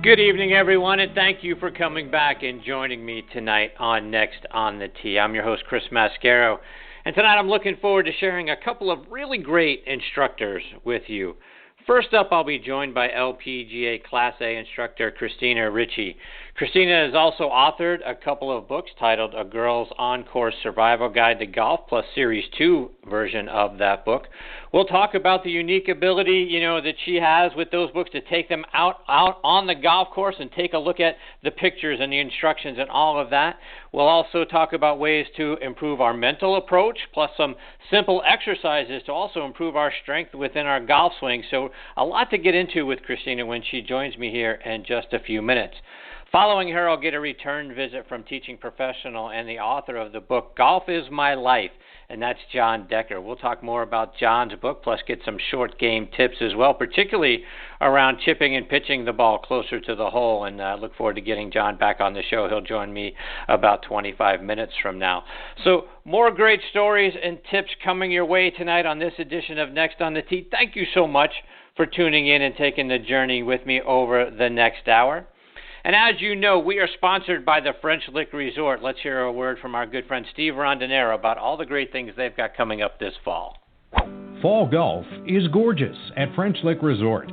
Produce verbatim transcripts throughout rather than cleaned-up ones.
Good evening, everyone, and thank you for coming back and joining me tonight on Next on the Tee. I'm your host, Chris Mascaro, and tonight I'm looking forward to sharing a couple of really great instructors with you. First up, I'll be joined by L P G A Class A instructor Christina Ricci. Christina has also authored a couple of books titled A Girl's On-Course Survival Guide to Golf, plus Series two version of that book. We'll talk about the unique ability, you know, that she has with those books to take them out, out on the golf course and take a look at the pictures and the instructions and all of that. We'll also talk about ways to improve our mental approach, plus some simple exercises to also improve our strength within our golf swing. So a lot to get into with Christina when she joins me here in just a few minutes. Following her, I'll get a return visit from teaching professional and the author of the book, Golf is My Life, and that's John Decker. We'll talk more about John's book, plus get some short game tips as well, particularly around chipping and pitching the ball closer to the hole, and I uh, look forward to getting John back on the show. He'll join me about twenty-five minutes from now. So more great stories and tips coming your way tonight on this edition of Next on the Tee. Thank you so much for tuning in and taking the journey with me over the next hour. And as you know, we are sponsored by the French Lick Resort. Let's hear a word from our good friend Steve Rondinero about all the great things they've got coming up this fall. Fall golf is gorgeous at French Lick Resort.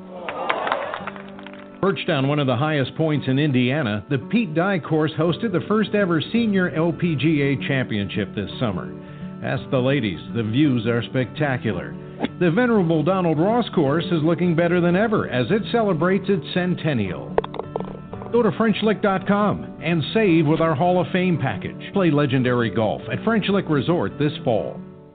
Perched on one of the highest points in Indiana, the Pete Dye course hosted the first ever Senior L P G A Championship this summer. Ask the ladies, the views are spectacular. The venerable Donald Ross course is looking better than ever as it celebrates its centennial. Go to French Lick dot com and save with our Hall of Fame package. Play legendary golf at French Lick Resort this fall.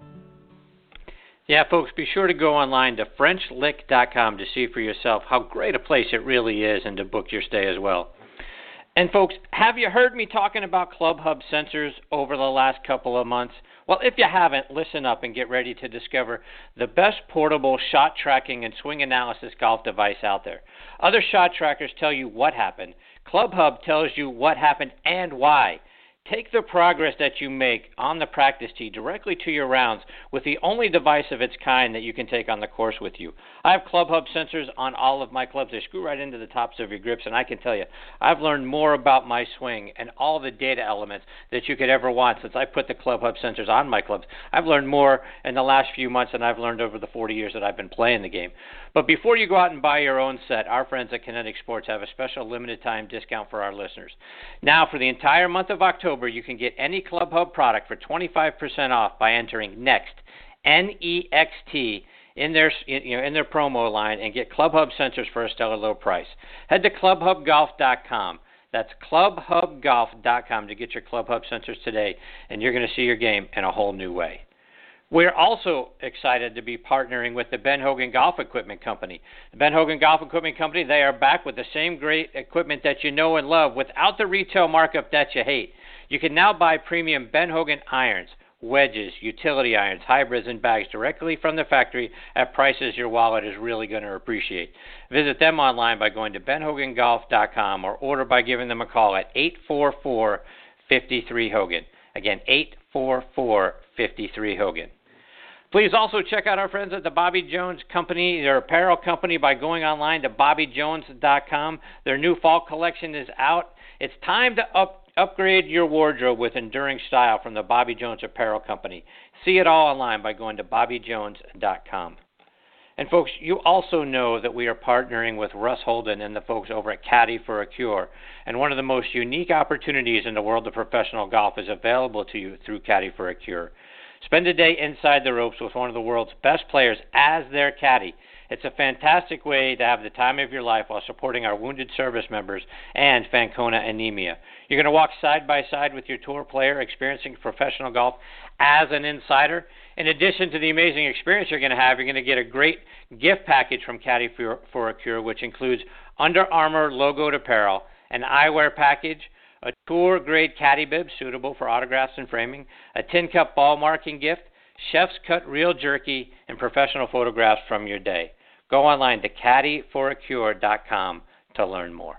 Yeah, folks, be sure to go online to French Lick dot com to see for yourself how great a place it really is and to book your stay as well. And folks, have you heard me talking about ClubHub sensors over the last couple of months? Well, if you haven't, listen up and get ready to discover the best portable shot tracking and swing analysis golf device out there. Other shot trackers tell you what happened. ClubHub tells you what happened and why. Take the progress that you make on the practice tee directly to your rounds with the only device of its kind that you can take on the course with you. I have ClubHub sensors on all of my clubs. They screw right into the tops of your grips, and I can tell you, I've learned more about my swing and all the data elements that you could ever want since I put the ClubHub sensors on my clubs. I've learned more in the last few months than I've learned over the forty years that I've been playing the game. But before you go out and buy your own set, our friends at Kinetic Sports have a special limited time discount for our listeners. Now, for the entire month of October, you can get any ClubHub product for twenty-five percent off by entering NEXT, N E X T, in their, you know, in their promo line and get ClubHub sensors for a stellar low price. Head to club hub golf dot com. That's club hub golf dot com to get your ClubHub sensors today, and you're going to see your game in a whole new way. We're also excited to be partnering with the Ben Hogan Golf Equipment Company. The Ben Hogan Golf Equipment Company, they are back with the same great equipment that you know and love without the retail markup that you hate. You can now buy premium Ben Hogan irons, wedges, utility irons, hybrids, and bags directly from the factory at prices your wallet is really going to appreciate. Visit them online by going to ben hogan golf dot com or order by giving them a call at eight four four, five three, Hogan. Again, eight four four, five three, Hogan. Please also check out our friends at the Bobby Jones Company, their apparel company, by going online to bobby jones dot com. Their new fall collection is out. It's time to up Upgrade your wardrobe with enduring style from the Bobby Jones Apparel Company. See it all online by going to bobby jones dot com. And folks, you also know that we are partnering with Russ Holden and the folks over at Caddy for a Cure. And one of the most unique opportunities in the world of professional golf is available to you through Caddy for a Cure. Spend a day inside the ropes with one of the world's best players as their caddy. It's a fantastic way to have the time of your life while supporting our wounded service members and Fancona anemia. You're going to walk side by side with your tour player experiencing professional golf as an insider. In addition to the amazing experience you're going to have, you're going to get a great gift package from Caddy for, for a Cure, which includes Under Armour logoed apparel, an eyewear package, a tour-grade caddy bib suitable for autographs and framing, a tin cup ball marking gift, chef's cut real jerky, and professional photographs from your day. Go online to caddy for a cure dot com to learn more.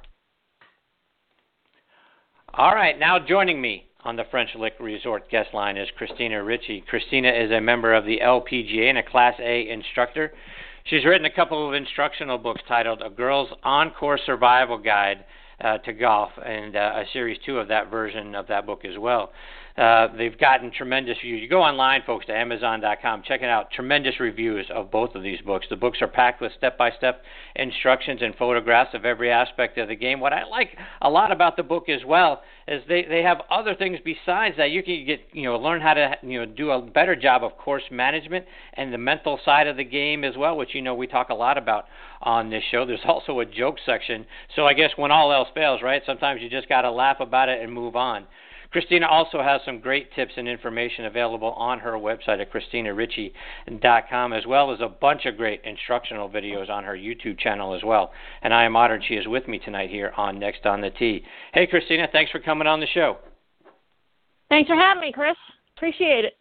All right, now joining me on the French Lick Resort guest line is Christina Ricci. Christina is a member of the L P G A and a Class A instructor. She's written a couple of instructional books titled A Girl's On-Course Survival Guide uh, to Golf, and uh, a series two of that version of that book as well. Uh, they've gotten tremendous reviews. You go online, folks, to Amazon dot com, check it out. Tremendous reviews of both of these books. The books are packed with step-by-step instructions and photographs of every aspect of the game. What I like a lot about the book as well is they, they have other things besides that. You can get, you know, learn how to, you know, do a better job of course management and the mental side of the game as well, which, you know, we talk a lot about on this show. There's also a joke section. So I guess when all else fails, right, sometimes you just got to laugh about it and move on. Christina also has some great tips and information available on her website at Christina Ritchie dot com, as well as a bunch of great instructional videos on her YouTube channel as well. And I am honored she is with me tonight here on Next on the Tee. Hey, Christina, thanks for coming on the show. Thanks for having me, Chris. Appreciate it.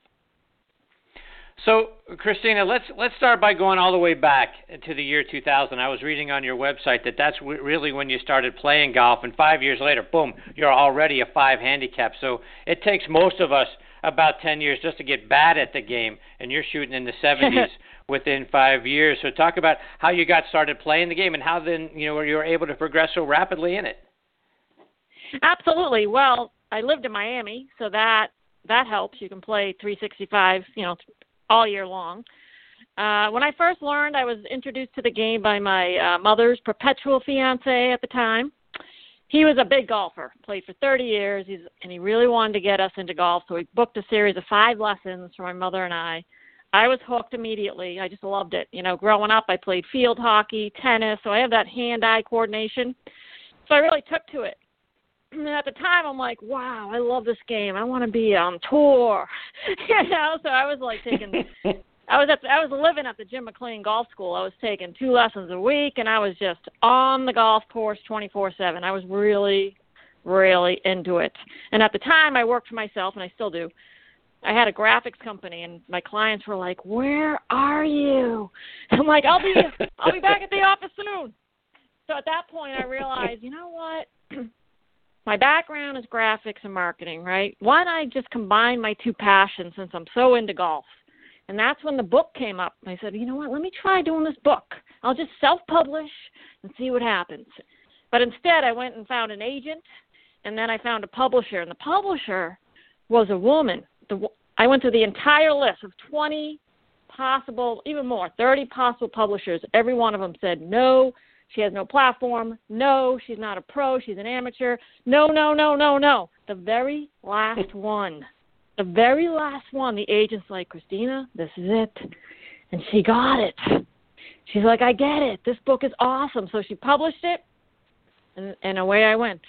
So, Christina, let's let's start by going all the way back to the year two thousand. I was reading on your website that that's w- really when you started playing golf, and five years later, boom, you're already a five handicap. So it takes most of us about ten years just to get bad at the game, and you're shooting in the seventies within five years. So talk about how you got started playing the game and how then you know you were able to progress so rapidly in it. Absolutely. Well, I lived in Miami, so that that helps. You can play three sixty-five, you know, all year long. Uh, when I first learned, I was introduced to the game by my uh, mother's perpetual fiance at the time. He was a big golfer, played for thirty years, he's, and he really wanted to get us into golf, so he booked a series of five lessons for my mother and I. I was hooked immediately. I just loved it. You know, growing up, I played field hockey, tennis, so I have that hand-eye coordination. So I really took to it. And at the time, I'm like, wow, I love this game. I want to be on tour, you know. So I was like taking, I was at, the, I was living at the Jim McLean Golf School. I was taking two lessons a week, and I was just on the golf course twenty-four seven. I was really, really into it. And at the time, I worked for myself, and I still do. I had a graphics company, and my clients were like, "Where are you?" I'm like, "I'll be, I'll be back at the office soon." So at that point, I realized, you know what? My background is graphics and marketing, right? Why don't I just combine my two passions since I'm so into golf? And that's when the book came up. I said, you know what, let me try doing this book. I'll just self-publish and see what happens. But instead, I went and found an agent, and then I found a publisher. And the publisher was a woman. The, I went through the entire list of twenty possible, even more, thirty possible publishers. Every one of them said no. She has no platform. No, she's not a pro. She's an amateur. No, no, no, no, no. The very last one, the very last one, the agent's like, Christina, this is it. And she got it. She's like, I get it. This book is awesome. So she published it, and, and away I went.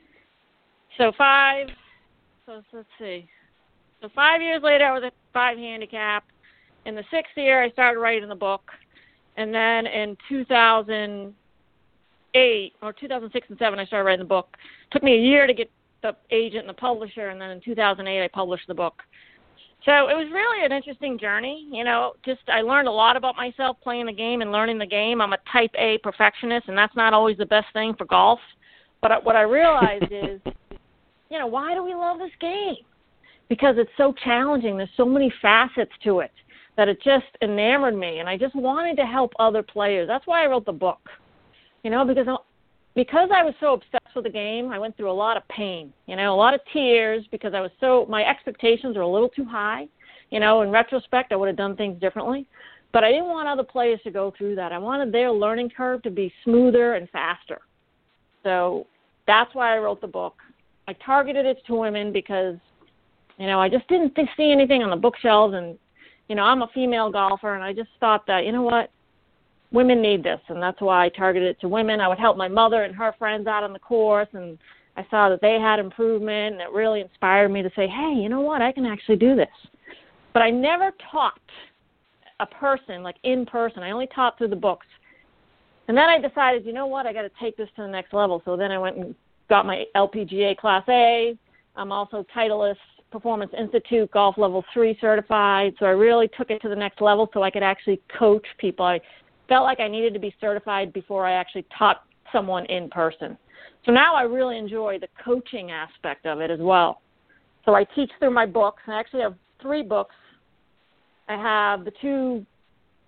So five, so let's see. So five years later, I was at five handicap. In the sixth year, I started writing the book. And then in two thousand eight, or two thousand six and seven, I started writing the book. It took me a year to get the agent and the publisher, and then in two thousand eight, I published the book. So it was really an interesting journey. You know, just I learned a lot about myself playing the game and learning the game. I'm a type A perfectionist, and that's not always the best thing for golf. But what I realized is, you know, why do we love this game? Because it's so challenging. There's so many facets to it that it just enamored me, and I just wanted to help other players. That's why I wrote the book, you know, because because I was so obsessed with the game, I went through a lot of pain, you know, a lot of tears because I was so, my expectations were a little too high. You know, in retrospect, I would have done things differently, but I didn't want other players to go through that. I wanted their learning curve to be smoother and faster. So that's why I wrote the book. I targeted it to women because, you know, I just didn't see anything on the bookshelves, and you know, I'm a female golfer, and I just thought that, you know what, women need this, and that's why I targeted it to women. I would help my mother and her friends out on the course, and I saw that they had improvement, and it really inspired me to say, hey, you know what, I can actually do this. But I never taught a person, like in person. I only taught through the books. And then I decided, you know what, I got to take this to the next level. So then I went and got my L P G A Class A. I'm also Titleist Performance Institute Golf Level three certified, so I really took it to the next level so I could actually coach people. I felt like I needed to be certified before I actually taught someone in person. So now I really enjoy the coaching aspect of it as well. So I teach through my books. I actually have three books. I have the two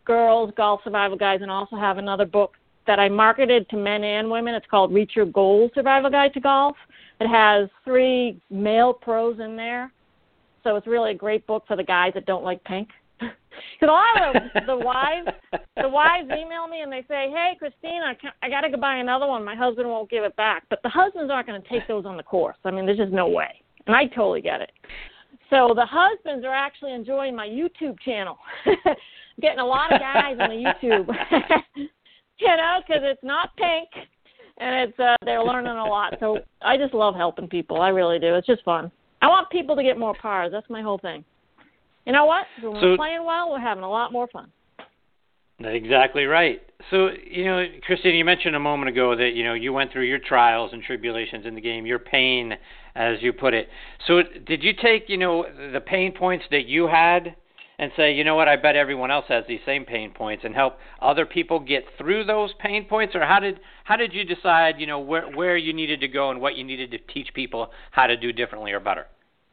girls, golf survival guides, and also have another book that I marketed to men and women. It's called Reach Your Goals Survival Guide to Golf. It has three male pros in there. So it's really a great book for the guys that don't like pink. Because a lot of the, the wives, the wives email me and they say, "Hey, Christina, I got to go buy another one. My husband won't give it back." But the husbands aren't going to take those on the course. I mean, there's just no way. And I totally get it. So the husbands are actually enjoying my YouTube channel. Getting a lot of guys on the YouTube. You know, because it's not pink, and it's uh, they're learning a lot. So I just love helping people. I really do. It's just fun. I want people to get more pars. That's my whole thing. You know what? When so, we're playing well, we're having a lot more fun. Exactly right. So, you know, Christina, you mentioned a moment ago that, you know, you went through your trials and tribulations in the game, your pain, as you put it. So did you take, you know, the pain points that you had and say, you know what, I bet everyone else has these same pain points, and help other people get through those pain points? Or how did how did you decide, you know, where where you needed to go and what you needed to teach people how to do differently or better?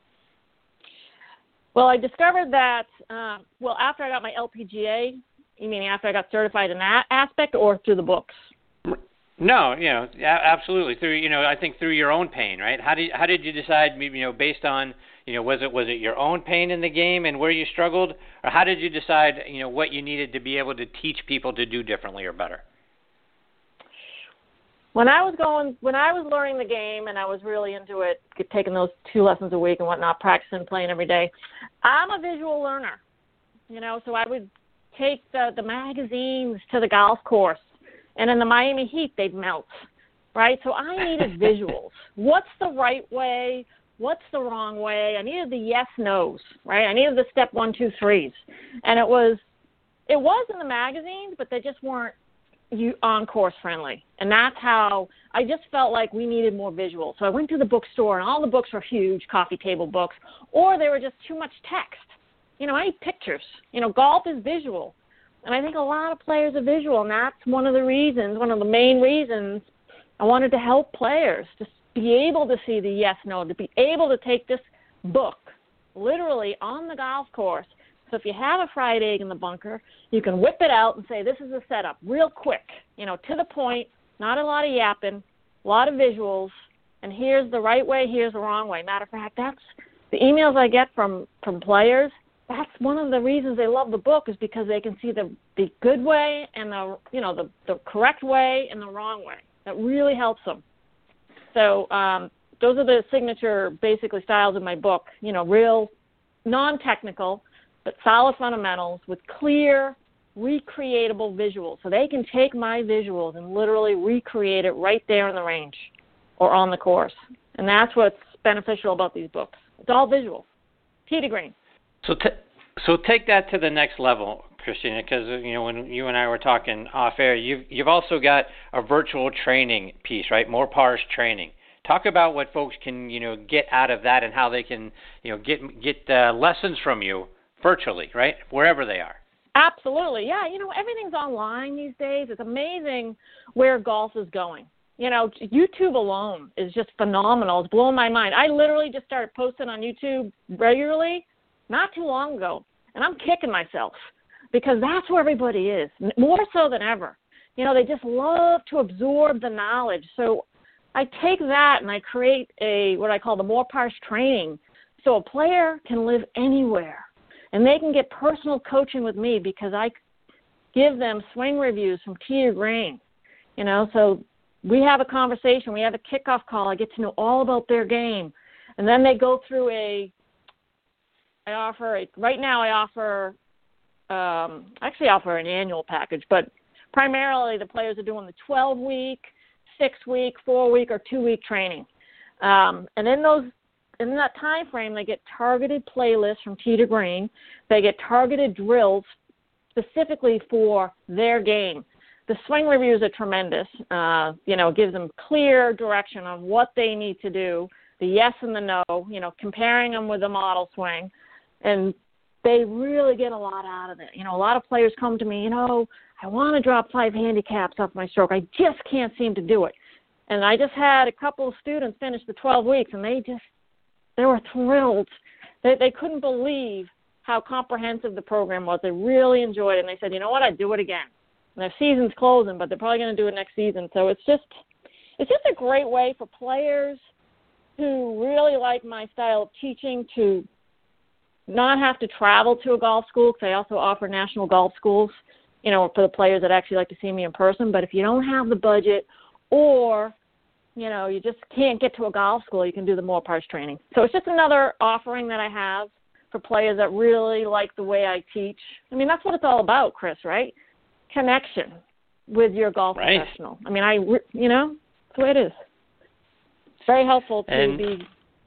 Well, I discovered that, uh, well, after I got my L P G A, you mean after I got certified in that aspect, or through the books? No, you know, absolutely through, you know, I think through your own pain, right? How did how did you decide, you know, based on, you know, was it was it your own pain in the game and where you struggled, or how did you decide, you know, what you needed to be able to teach people to do differently or better? When I was going, when I was learning the game and I was really into it, taking those two lessons a week and whatnot, practicing, playing every day, I'm a visual learner, you know, so I would take the, the magazines to the golf course, and in the Miami heat, they'd melt, right? So I needed visuals. What's the right way? What's the wrong way? I needed the yes, no's, right? I needed the step one, two, threes. And it was, it was in the magazines, but they just weren't you on course friendly. And that's how I just felt like we needed more visuals. So I went to the bookstore, and all the books were huge coffee table books, or they were just too much text. You know, I need pictures. You know, golf is visual. And I think a lot of players are visual, and that's one of the reasons, one of the main reasons I wanted to help players, to be able to see the yes, no, to be able to take this book literally on the golf course. So if you have a fried egg in the bunker, you can whip it out and say, this is a setup, real quick, you know, to the point, not a lot of yapping, a lot of visuals, and here's the right way, here's the wrong way. Matter of fact, that's the emails I get from, from players. That's one of the reasons they love the book, is because they can see the, the good way and the, you know, the, the correct way and the wrong way. That really helps them. So um, those are the signature, basically, styles of my book, you know, real non-technical, but solid fundamentals with clear, recreatable visuals. So they can take my visuals and literally recreate it right there in the range or on the course. And that's what's beneficial about these books. It's all visual. Tee to green. So, t- so take that to the next level, Christina, because, you know, when you and I were talking off air, you've you've also got a virtual training piece, right? More Pars training. Talk about what folks can, you know, get out of that and how they can, you know, get get uh, lessons from you virtually, right? Wherever they are. Absolutely, yeah. You know, everything's online these days. It's amazing where golf is going. You know, YouTube alone is just phenomenal. It's blowing my mind. I literally just started posting on YouTube regularly not too long ago, and I'm kicking myself because that's where everybody is, more so than ever. You know, they just love to absorb the knowledge. So I take that and I create a what I call the More Pars training, so a player can live anywhere, and they can get personal coaching with me because I give them swing reviews from tee to green. You know, so we have a conversation, we have a kickoff call, I get to know all about their game, and then they go through a I offer, a, right now I offer, um, actually offer an annual package, but primarily the players are doing the twelve-week, six-week, four-week, or two-week training. Um, and in those, in that time frame, they get targeted playlists from tee to green. They get targeted drills specifically for their game. The swing reviews are tremendous. Uh, you know, it gives them clear direction on what they need to do, the yes and the no, you know, comparing them with the model swing. And they really get a lot out of it. You know, a lot of players come to me, you know, I want to drop five handicaps off my stroke. I just can't seem to do it. And I just had a couple of students finish the twelve weeks, and they just, they were thrilled. They, they couldn't believe how comprehensive the program was. They really enjoyed it, and they said, you know what, I'd do it again. And their season's closing, but they're probably going to do it next season. So it's just it's just a great way for players who really like my style of teaching to not have to travel to a golf school, because I also offer national golf schools, you know, for the players that actually like to see me in person. But if you don't have the budget, or, you know, you just can't get to a golf school, you can do the more parts training. So it's just another offering that I have for players that really like the way I teach. I mean, that's what it's all about, Chris, right? Connection with your golf right. professional. I mean, I, you know, that's the way it is. It's very helpful to and, be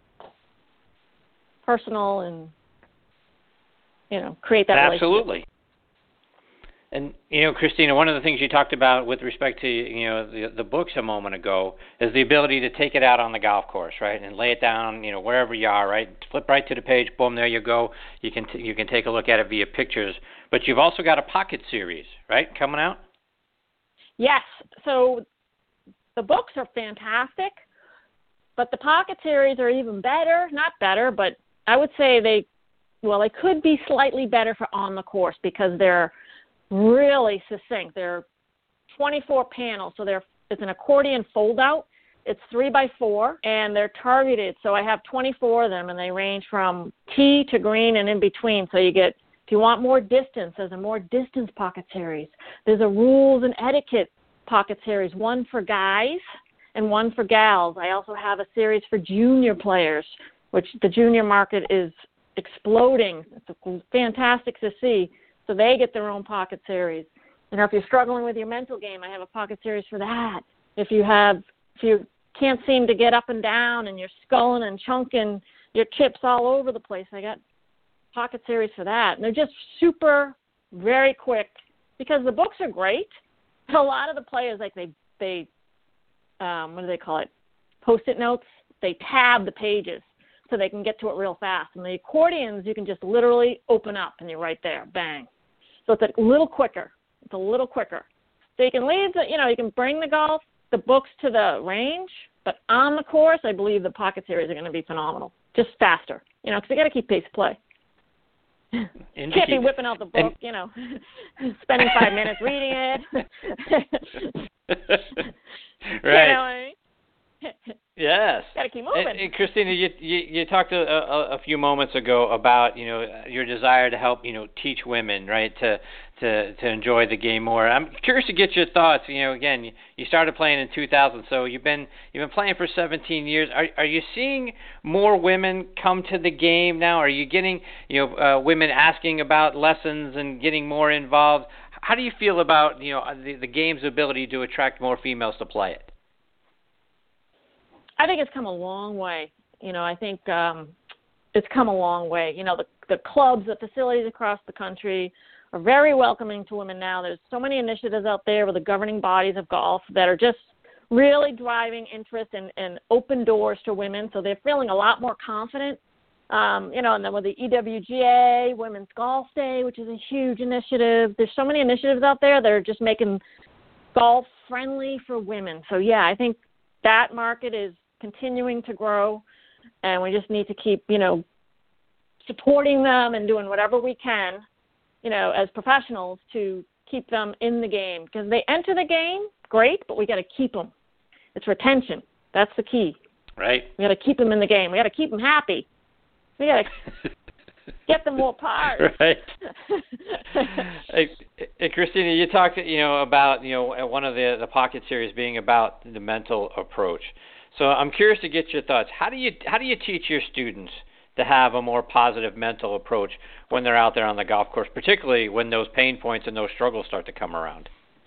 personal and, you know, create that absolutely. relationship. And, you know, Christina, one of the things you talked about with respect to, you know, the, the books a moment ago is the ability to take it out on the golf course, right, and lay it down, you know, wherever you are, right? Flip right to the page, boom, there you go. You can t- you can take a look at it via pictures. But you've also got a pocket series, right, coming out? Yes. So the books are fantastic, but the pocket series are even better. Not better, but I would say they, well, they could be slightly better for on the course because they're really succinct. They're twenty-four panels, so they're it's an accordion fold-out. It's three by four, and they're targeted. So I have twenty-four of them, and they range from tee to green and in between. So you get, if you want more distance, there's a more distance pocket series. There's a rules and etiquette pocket series, one for guys and one for gals. I also have a series for junior players, which the junior market is exploding. It's fantastic to see. So they get their own pocket series. And if you're struggling with your mental game, I have a pocket series for that. If you have, if you can't seem to get up and down and you're sculling and chunking your chips all over the place, I got pocket series for that. And they're just super, very quick because the books are great. A lot of the players, like they, they, um, what do they call it? Post-it notes. They tab the pages so they can get to it real fast. And the accordions, you can just literally open up and you're right there, bang. So it's a little quicker. It's a little quicker. So you can leave the, you know, you can bring the golf, the books to the range, but on the course, I believe the pocket series are going to be phenomenal. Just faster, you know, because you got to keep pace of play. Indeed. Can't be whipping out the book, and, you know, spending five minutes reading it. right. You know what I mean? Yes. Got to keep moving. And, and Christina, you, you you talked a, a, a few moments ago about, you know, your desire to help, you know, teach women, right, to to to enjoy the game more. I'm curious to get your thoughts. You know, again, you, you started playing in two thousand, so you've been you've been playing for seventeen years. Are are you seeing more women come to the game now? Are you getting, you know, uh, women asking about lessons and getting more involved? How do you feel about, you know, the, the game's ability to attract more females to play it? I think it's come a long way. You know, I think um, it's come a long way. You know, the the clubs, the facilities across the country are very welcoming to women now. There's so many initiatives out there with the governing bodies of golf that are just really driving interest and, and open doors to women. So they're feeling a lot more confident. Um, you know, and then with the E W G A, Women's Golf Day, which is a huge initiative. There's so many initiatives out there that are just making golf friendly for women. So, yeah, I think that market is continuing to grow, and we just need to keep, you know, supporting them and doing whatever we can, you know, as professionals to keep them in the game. Because they enter the game, great, but we got to keep them. It's retention. That's the key. Right. We got to keep them in the game. We got to keep them happy. We got to get them more pars. Right. hey, hey, Christina, you talked, you know, about, you know, one of the the pocket series being about the mental approach. So I'm curious to get your thoughts. How do you how do you teach your students to have a more positive mental approach when they're out there on the golf course, particularly when those pain points and those struggles start to come around?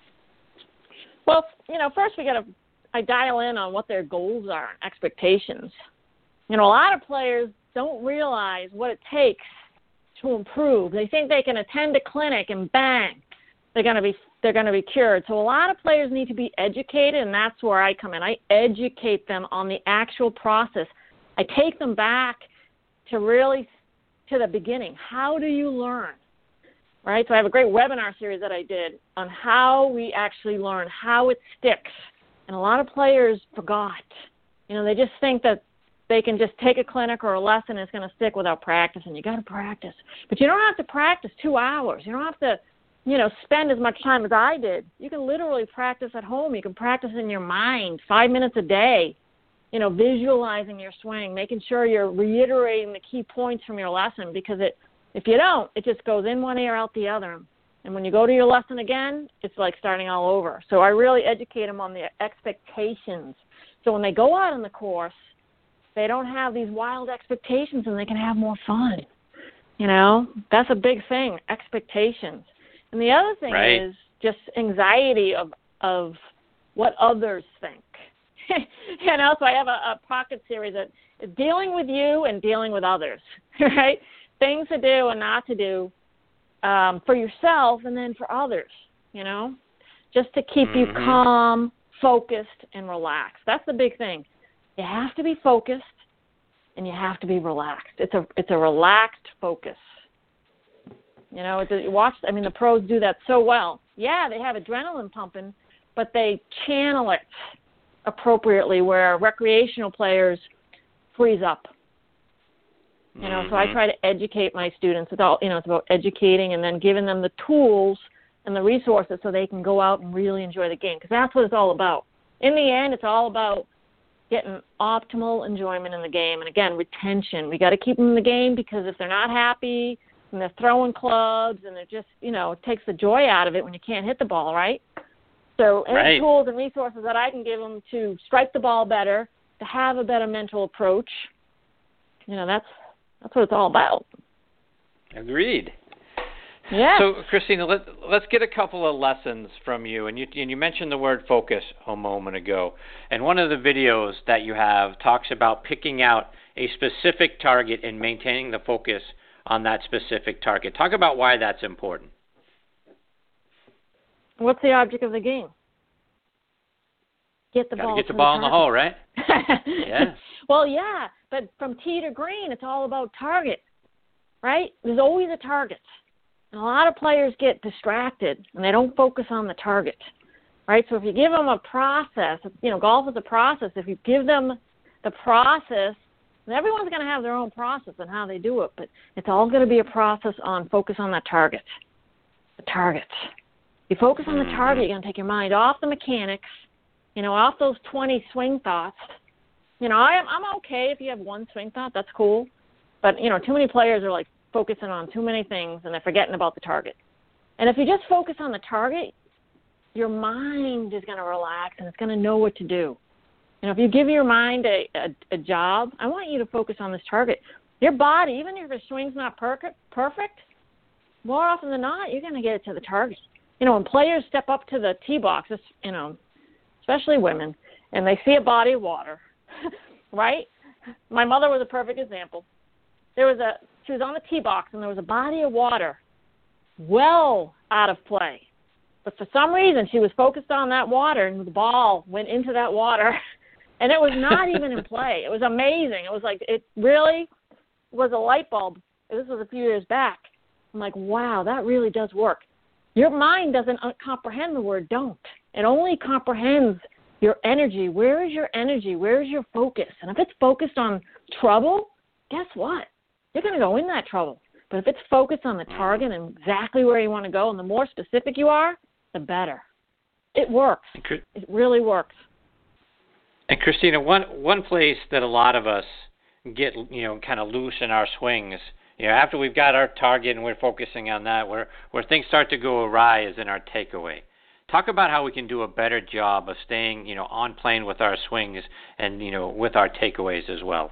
Well, you know, first we got to I dial in on what their goals are and expectations. You know, a lot of players don't realize what it takes to improve. They think they can attend a clinic and bang, they're going to be they're going to be cured. So a lot of players need to be educated, and that's where I come in. I educate them on the actual process. I take them back to really to the beginning. How do you learn? Right? So I have a great webinar series that I did on how we actually learn, how it sticks. And a lot of players forgot. You know, they just think that they can just take a clinic or a lesson and it's going to stick without practice, and you got to practice. But you don't have to practice two hours. You don't have to, you know, spend as much time as I did. You can literally practice at home. You can practice in your mind five minutes a day, you know, visualizing your swing, making sure you're reiterating the key points from your lesson, because it, if you don't, it just goes in one ear, out the other. And when you go to your lesson again, it's like starting all over. So I really educate them on the expectations. So when they go out on the course, they don't have these wild expectations and they can have more fun. You know, that's a big thing, expectations. And the other thing right. is just anxiety of of what others think. You know, so I have a, a pocket series that is dealing with you and dealing with others, right? Things to do and not to do um, for yourself and then for others, you know, just to keep mm-hmm. you calm, focused, and relaxed. That's the big thing. You have to be focused and you have to be relaxed. It's a it's a relaxed focus. You know, it's a, watch. I mean, the pros do that so well. Yeah, they have adrenaline pumping, but they channel it appropriately, where recreational players freeze up. You know, mm-hmm. so I try to educate my students. It's all, you know, it's about educating and then giving them the tools and the resources so they can go out and really enjoy the game, because that's what it's all about. In the end, it's all about getting optimal enjoyment in the game. And again, retention. We got to keep them in the game, because if they're not happy and they're throwing clubs and they're just, you know, it takes the joy out of it when you can't hit the ball, right? So any right. tools and resources that I can give them to strike the ball better, to have a better mental approach, you know, that's that's what it's all about. Agreed. Yeah. So, Christina, let, let's get a couple of lessons from you. And you and you mentioned the word focus a moment ago. And one of the videos that you have talks about picking out a specific target and maintaining the focus on that specific target. Talk about why that's important. What's the object of the game? Get the Gotta ball. Get the to ball the in the hole, right? Yeah. Well, yeah, but from tee to green, it's all about target, right? There's always a target. And a lot of players get distracted and they don't focus on the target, right? So if you give them a process, you know, golf is a process. If you give them the process, and everyone's going to have their own process on how they do it, but it's all going to be a process on focus on that target, the target. You focus on the target, you're going to take your mind off the mechanics, you know, off those twenty swing thoughts. You know, I am, I'm okay if you have one swing thought. That's cool. But, you know, too many players are, like, focusing on too many things and they're forgetting about the target. And if you just focus on the target, your mind is going to relax and it's going to know what to do. You know, if you give your mind a, a, a job, I want you to focus on this target. Your body, even if your swing's not perfect, perfect, more often than not, you're going to get it to the target. You know, when players step up to the tee box, you know, especially women, and they see a body of water, right? My mother was a perfect example. There was a, she was on the tee box, and there was a body of water well out of play. But for some reason, she was focused on that water, and the ball went into that water, and it was not even in play. It was amazing. It was like, it really was a light bulb. This was a few years back. I'm like, wow, that really does work. Your mind doesn't comprehend the word don't. It only comprehends your energy. Where is your energy? Where is your focus? And if it's focused on trouble, guess what? You're going to go in that trouble. But if it's focused on the target and exactly where you want to go, and the more specific you are, the better. It works. It really works. And Christina, one one place that a lot of us get, you know, kind of loose in our swings, you know, after we've got our target and we're focusing on that, where where things start to go awry is in our takeaway. Talk about how we can do a better job of staying, you know, on plane with our swings and, you know, with our takeaways as well.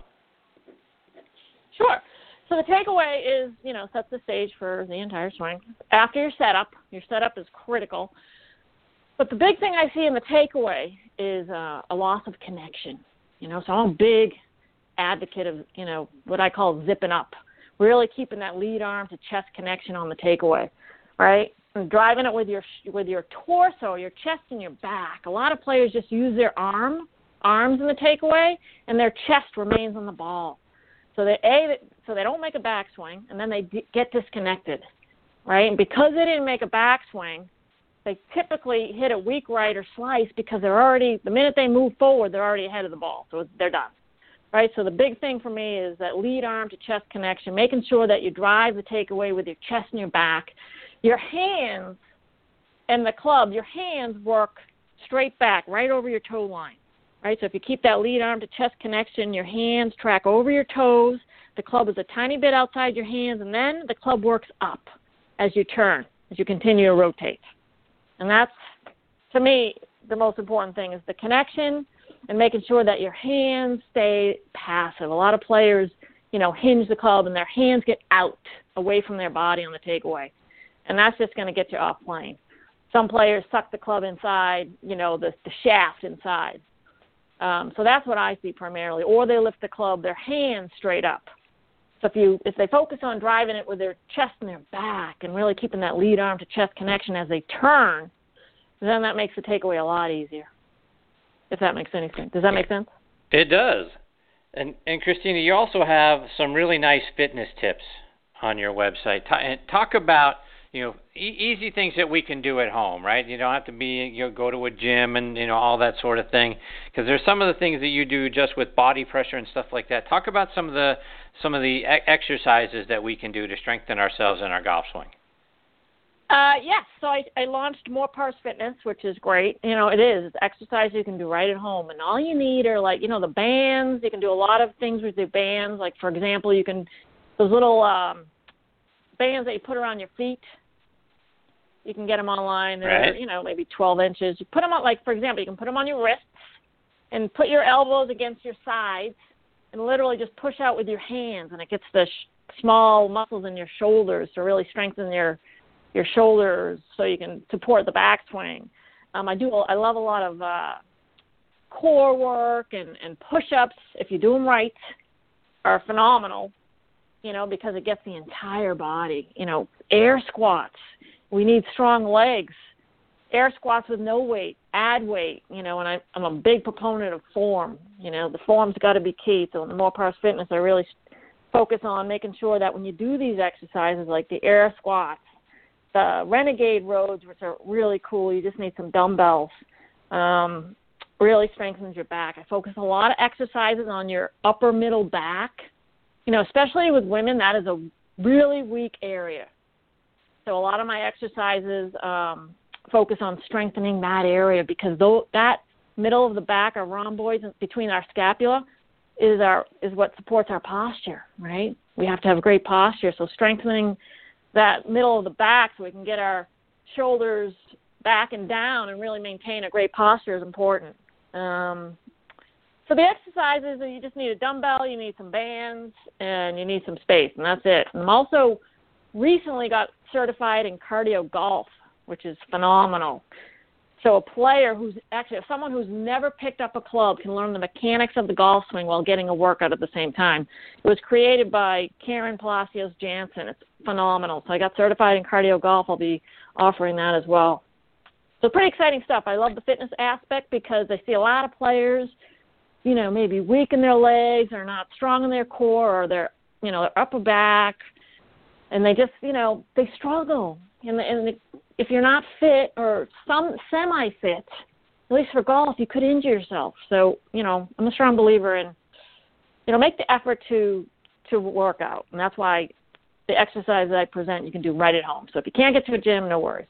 Sure. So the takeaway is, you know, sets the stage for the entire swing. After your setup, your setup is critical. But the big thing I see in the takeaway is uh, a loss of connection. You know, so I'm a big advocate of, you know, what I call zipping up, really keeping that lead arm to chest connection on the takeaway, right? And driving it with your with your torso, your chest, and your back. A lot of players just use their arm, arms in the takeaway, and their chest remains on the ball. So they a so they don't make a backswing, and then they d- get disconnected, right? And because they didn't make a backswing, they typically hit a weak right or slice because they're already, the minute they move forward, they're already ahead of the ball, so they're done. right? So the big thing for me is that lead arm to chest connection, making sure that you drive the takeaway with your chest and your back. Your hands and the club, your hands work straight back, right over your toe line, right? So if you keep that lead arm to chest connection, your hands track over your toes, the club is a tiny bit outside your hands, and then the club works up as you turn, as you continue to rotate. And that's, to me, the most important thing is the connection and making sure that your hands stay passive. A lot of players, you know, hinge the club and their hands get out away from their body on the takeaway. And that's just going to get you off playing. Some players suck the club inside, you know, the, the shaft inside. Um, so that's what I see primarily. Or they lift the club, their hands straight up. So if you if they focus on driving it with their chest and their back and really keeping that lead arm to chest connection as they turn, then that makes the takeaway a lot easier, if that makes any sense. Does that make sense? It does. And, and Christina, you also have some really nice fitness tips on your website. Talk about, you know, e- easy things that we can do at home, right? You don't have to be, you know, go to a gym and, you know, all that sort of thing. Because there's some of the things that you do just with body pressure and stuff like that. Talk about some of the some of the e- exercises that we can do to strengthen ourselves in our golf swing. Uh, yes, so I, I launched More Pars Fitness, which is great. You know, it is. It's exercise you can do right at home. And all you need are, like, you know, the bands. You can do a lot of things with your bands. Like, for example, you can, those little um, bands that you put around your feet, you can get them online. They're, right. you know, maybe twelve inches. You put them on, like, for example, you can put them on your wrists and put your elbows against your sides and literally just push out with your hands. And it gets the sh- small muscles in your shoulders to really strengthen your your shoulders so you can support the backswing. Um, I do. I love a lot of uh, core work and, and push-ups, if you do them right, are phenomenal, you know, because it gets the entire body. You know, air squats. We need strong legs. Air squats with no weight, add weight, you know, and I, I'm a big proponent of form. You know, the form's got to be key. So in the More Pars Fitness, I really focus on making sure that when you do these exercises, like the air squats, the Renegade roads, which are really cool, you just need some dumbbells, um, really strengthens your back. I focus a lot of exercises on your upper middle back. You know, especially with women, that is a really weak area. So a lot of my exercises um, focus on strengthening that area because though that middle of the back, our rhomboids between our scapula, is our is what supports our posture, right? We have to have great posture, so strengthening that middle of the back so we can get our shoulders back and down and really maintain a great posture is important. Um, so the exercises, you just need a dumbbell, you need some bands, and you need some space, and that's it. And I'm also recently got certified in cardio golf, which is phenomenal. So a player who's actually, someone who's never picked up a club can learn the mechanics of the golf swing while getting a workout at the same time. It was created by Karen Palacios Jansen. It's phenomenal. So I got certified in cardio golf. I'll be offering that as well. So pretty exciting stuff. I love the fitness aspect because I see a lot of players, you know, maybe weak in their legs or not strong in their core or their, you know, their upper back, and they just, you know, they struggle. And, and the, if you're not fit or some semi-fit, at least for golf, you could injure yourself. So, you know, I'm a strong believer in, you know, make the effort to to work out. And that's why the exercise that I present you can do right at home. So if you can't get to a gym, no worries.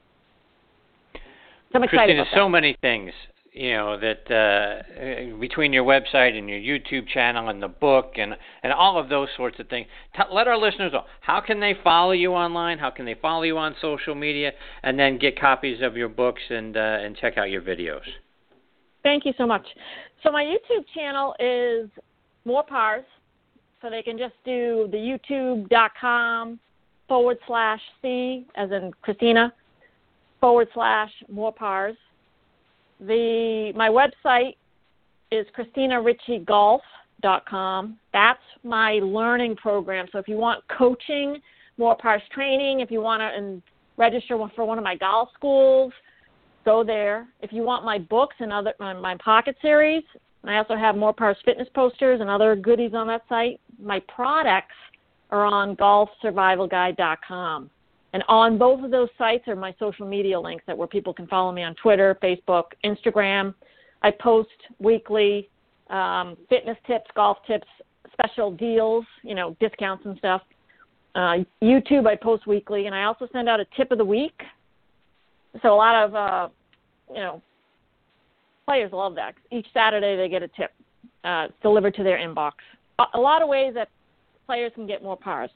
So I'm excited Christina, about that. so many things, you know, that uh, between your website and your YouTube channel and the book and, and all of those sorts of things. T- let our listeners know, how can they follow you online? How can they follow you on social media? And then get copies of your books and uh, and check out your videos. Thank you so much. So my YouTube channel is More Pars. So they can just do the youtube.com forward slash C, as in Christina, forward slash More Pars. The my website is christina ritchie golf dot com. That's my learning program. So if you want coaching, More Pars training, if you want to register for one of my golf schools, go there. If you want my books and other my, my pocket series, I also have More Pars fitness posters and other goodies on that site. My products are on golf survival guide dot com. And on both of those sites are my social media links that where people can follow me on Twitter, Facebook, Instagram. I post weekly um, fitness tips, golf tips, special deals, you know, discounts and stuff. Uh, YouTube, I post weekly, and I also send out a tip of the week. So a lot of, uh, you know, players love that. Each Saturday they get a tip uh, delivered to their inbox. A, a lot of ways that players can get more pars.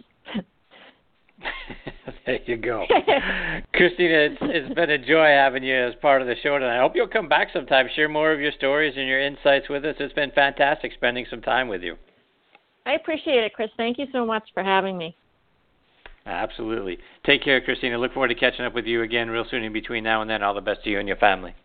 There you go. Christina, it's, it's been a joy having you as part of the show tonight. I hope you'll come back sometime, share more of your stories and your insights with us. It's been fantastic spending some time with you. I appreciate it, Chris. Thank you so much for having me. Absolutely. Take care, Christina. Look forward to catching up with you again real soon. In between now and then, all the best to you and your family.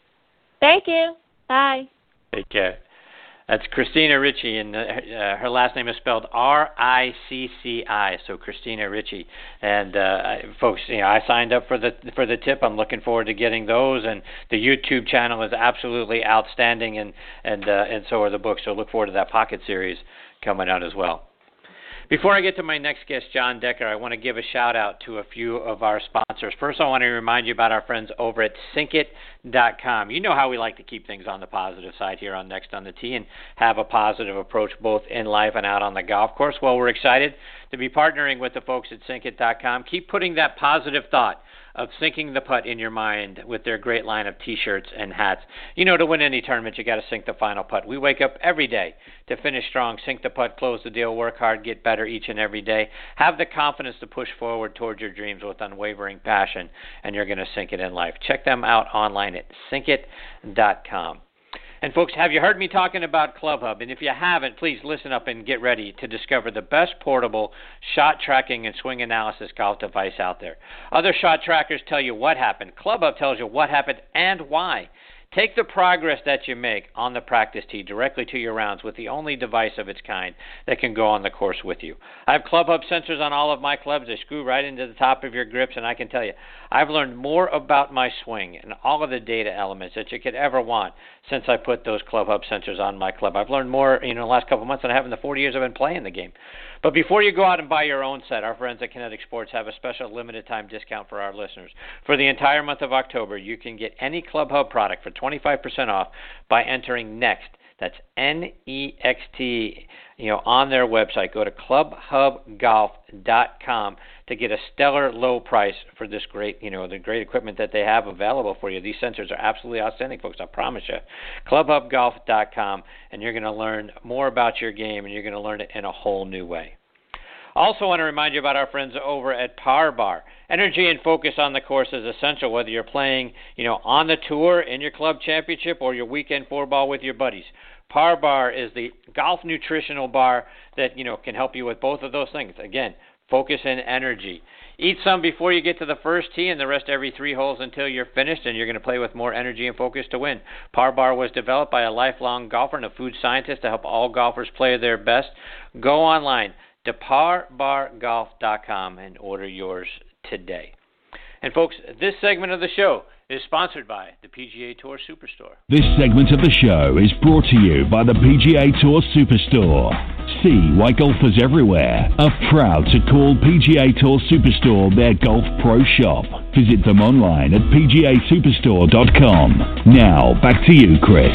Thank you. Bye. Take care. That's Christina Ricci, and uh, her last name is spelled R I C C I. So Christina Ricci, and uh, folks, you know, I signed up for the for the tip. I'm looking forward to getting those, and the YouTube channel is absolutely outstanding, and and uh, and so are the books. So look forward to that Pocket series coming out as well. Before I get to my next guest, Jon Decker, I want to give a shout-out to a few of our sponsors. First, I want to remind you about our friends over at Sink It dot com. You know how we like to keep things on the positive side here on Next on the Tee and have a positive approach both in life and out on the golf course. Well, we're excited to be partnering with the folks at Sink It dot com. Keep putting that positive thought of sinking the putt in your mind with their great line of T-shirts and hats. You know, to win any tournament, you got to sink the final putt. We wake up every day to finish strong, sink the putt, close the deal, work hard, get better each and every day. Have the confidence to push forward towards your dreams with unwavering passion, and you're going to sink it in life. Check them out online at Sink It dot com. And folks, have you heard me talking about Club Hub? And if you haven't, please listen up and get ready to discover the best portable shot tracking and swing analysis golf device out there. Other shot trackers tell you what happened. Club Hub tells you what happened and why. Take the progress that you make on the practice tee directly to your rounds with the only device of its kind that can go on the course with you. I have Club Hub sensors on all of my clubs. They screw right into the top of your grips, and I can tell you, I've learned more about my swing and all of the data elements that you could ever want since I put those Club Hub sensors on my club. I've learned more, you know, in the last couple of months than I have in the forty years I've been playing the game. But before you go out and buy your own set, our friends at Kinetic Sports have a special limited time discount for our listeners. For the entire month of October, you can get any Club Hub product for twenty-five percent off by entering NEXT. That's N E X T, you know, on their website. Go to club hub golf dot com to get a stellar low price for this great, you know, the great equipment that they have available for you. These sensors are absolutely outstanding, folks. I promise you. club hub golf dot com, and you're going to learn more about your game, and you're going to learn it in a whole new way. Also want to remind you about our friends over at Par Bar. Energy and focus on the course is essential, whether you're playing, you know, on the tour, in your club championship, or your weekend four ball with your buddies. Par Bar is the golf nutritional bar that, you know, can help you with both of those things. Again, focus and energy. Eat some before you get to the first tee and the rest every three holes until you're finished, and you're going to play with more energy and focus to win. Par Bar was developed by a lifelong golfer and a food scientist to help all golfers play their best. Go online to par bar golf dot com and order yours today. And folks, this segment of the show is sponsored by the P G A Tour Superstore. This segment of the show is brought to you by the P G A Tour Superstore. See why golfers everywhere are proud to call P G A Tour Superstore their golf pro shop. Visit them online at p g a superstore dot com. Now, back to you, Chris.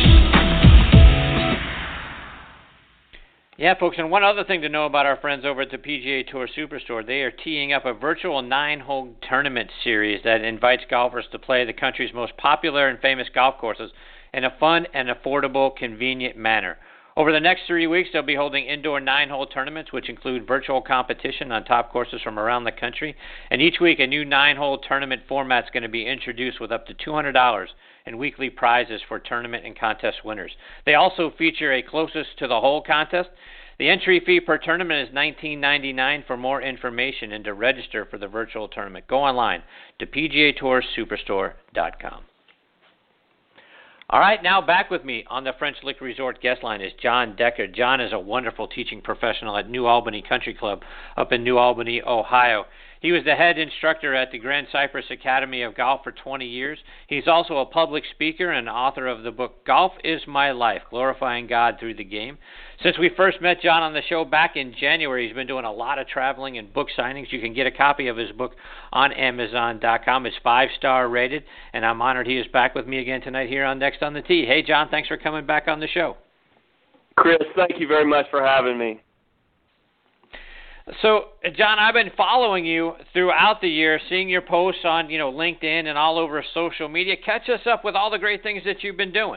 Yeah, folks, and one other thing to know about our friends over at the P G A Tour Superstore, they are teeing up a virtual nine-hole tournament series that invites golfers to play the country's most popular and famous golf courses in a fun and affordable, convenient manner. Over the next three weeks, they'll be holding indoor nine-hole tournaments, which include virtual competition on top courses from around the country. And each week, a new nine-hole tournament format is going to be introduced with up to two hundred dollars in weekly prizes for tournament and contest winners. They also feature a closest to the hole contest. The entry fee per tournament is nineteen ninety-nine dollars. For more information and to register for the virtual tournament, go online to p g a tour superstore dot com. All right, now back with me on the French Lick Resort guest line is Jon Decker. Jon is a wonderful teaching professional at New Albany Country Club up in New Albany, Ohio. He was the head instructor at the Grand Cypress Academy of Golf for twenty years. He's also a public speaker and author of the book, Golf is My Life, Glorifying God Through the Game. Since we first met Jon on the show back in January, he's been doing a lot of traveling and book signings. You can get a copy of his book on amazon dot com. It's five-star rated, and I'm honored he is back with me again tonight here on Next on the Tee. Hey, Jon, thanks for coming back on the show. Chris, thank you very much for having me. So, John, I've been following you throughout the year, seeing your posts on, you know, LinkedIn and all over social media. Catch us up with all the great things that you've been doing.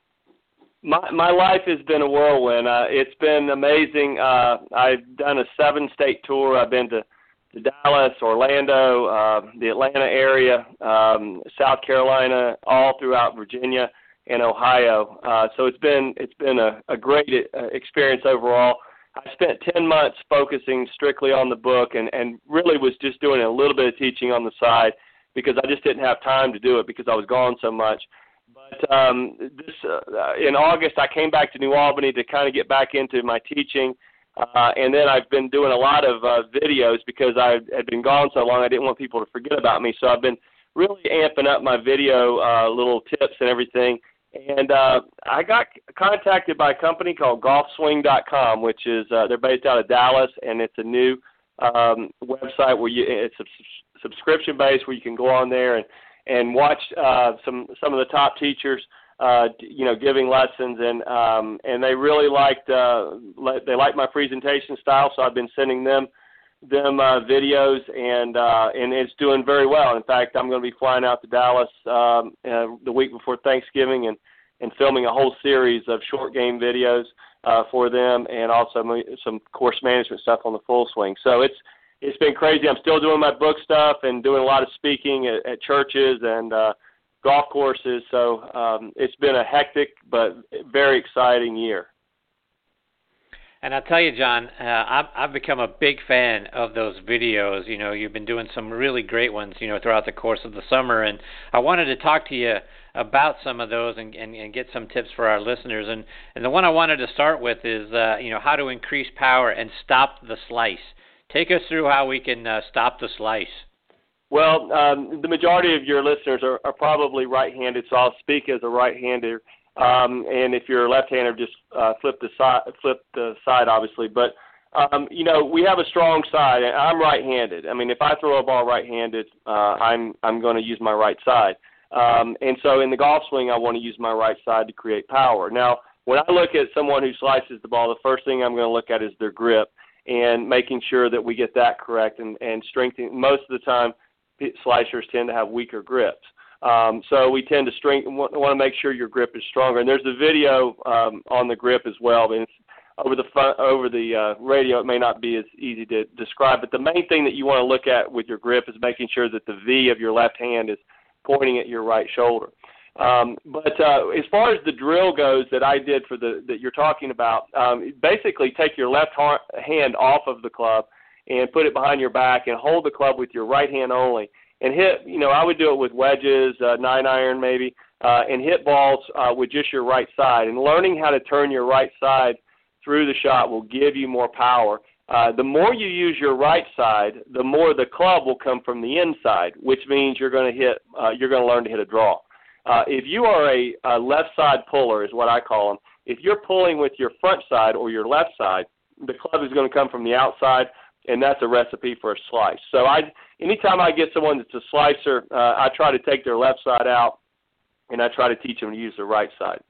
My my life has been a whirlwind. Uh, it's been amazing. Uh, I've done a seven-state tour. I've been to, to Dallas, Orlando, uh, the Atlanta area, um, South Carolina, all throughout Virginia and Ohio. Uh, so it's been it's been a, a great uh, experience overall. I spent ten months focusing strictly on the book and, and really was just doing a little bit of teaching on the side because I just didn't have time to do it because I was gone so much. But um, this uh, in August, I came back to New Albany to kind of get back into my teaching, uh, and then I've been doing a lot of uh, videos because I had been gone so long I didn't want people to forget about me. So I've been really amping up my video uh, little tips and everything. And uh, I got contacted by a company called golf swing dot com, which is uh, they're based out of Dallas, and it's a new um, website where you it's a subscription based where you can go on there and and watch uh, some some of the top teachers, uh, you know, giving lessons, and um, and they really liked uh, they liked my presentation style, so I've been sending them them uh, videos, and uh, and it's doing very well. In fact, I'm going to be flying out to Dallas um, uh, the week before Thanksgiving and, and filming a whole series of short game videos uh, for them, and also some course management stuff on the full swing. So it's it's been crazy. I'm still doing my book stuff and doing a lot of speaking at, at churches and uh, golf courses. So um, it's been a hectic but very exciting year. And I'll tell you, John, uh, I've, I've become a big fan of those videos. You know, you've been doing some really great ones, you know, throughout the course of the summer. And I wanted to talk to you about some of those and, and, and get some tips for our listeners. And, and the one I wanted to start with is, uh, you know, how to increase power and stop the slice. Take us through how we can uh, stop the slice. Well, um, the majority of your listeners are, are probably right-handed, so I'll speak as a right-hander. Um, and if you're a left-hander, just uh, flip the side, flip the side, obviously. But um, you know, we have a strong side. I'm right-handed. I mean, if I throw a ball right-handed, uh, I'm I'm going to use my right side. Um, and so in the golf swing, I want to use my right side to create power. Now, when I look at someone who slices the ball, the first thing I'm going to look at is their grip and making sure that we get that correct and, and strengthening. Most of the time, slicers tend to have weaker grips. Um, so we tend to strengthen, want, want to make sure your grip is stronger. And there's a video um, on the grip as well. And it's over the fun, over the uh, radio, it may not be as easy to describe. But the main thing that you want to look at with your grip is making sure that the V of your left hand is pointing at your right shoulder. Um, but uh, as far as the drill goes that I did for the that you're talking about, um, basically take your left ha- hand off of the club and put it behind your back and hold the club with your right hand only. And hit, you know, I would do it with wedges, uh, nine iron maybe, uh, and hit balls uh, with just your right side. And learning how to turn your right side through the shot will give you more power. Uh, the more you use your right side, the more the club will come from the inside, which means you're going to hit, uh, you're going to learn to hit a draw. Uh, if you are a, a left side puller, is what I call them. If you're pulling with your front side or your left side, the club is going to come from the outside, and that's a recipe for a slice. So I, anytime I get someone that's a slicer, uh, I try to take their left side out, and I try to teach them to use the right side.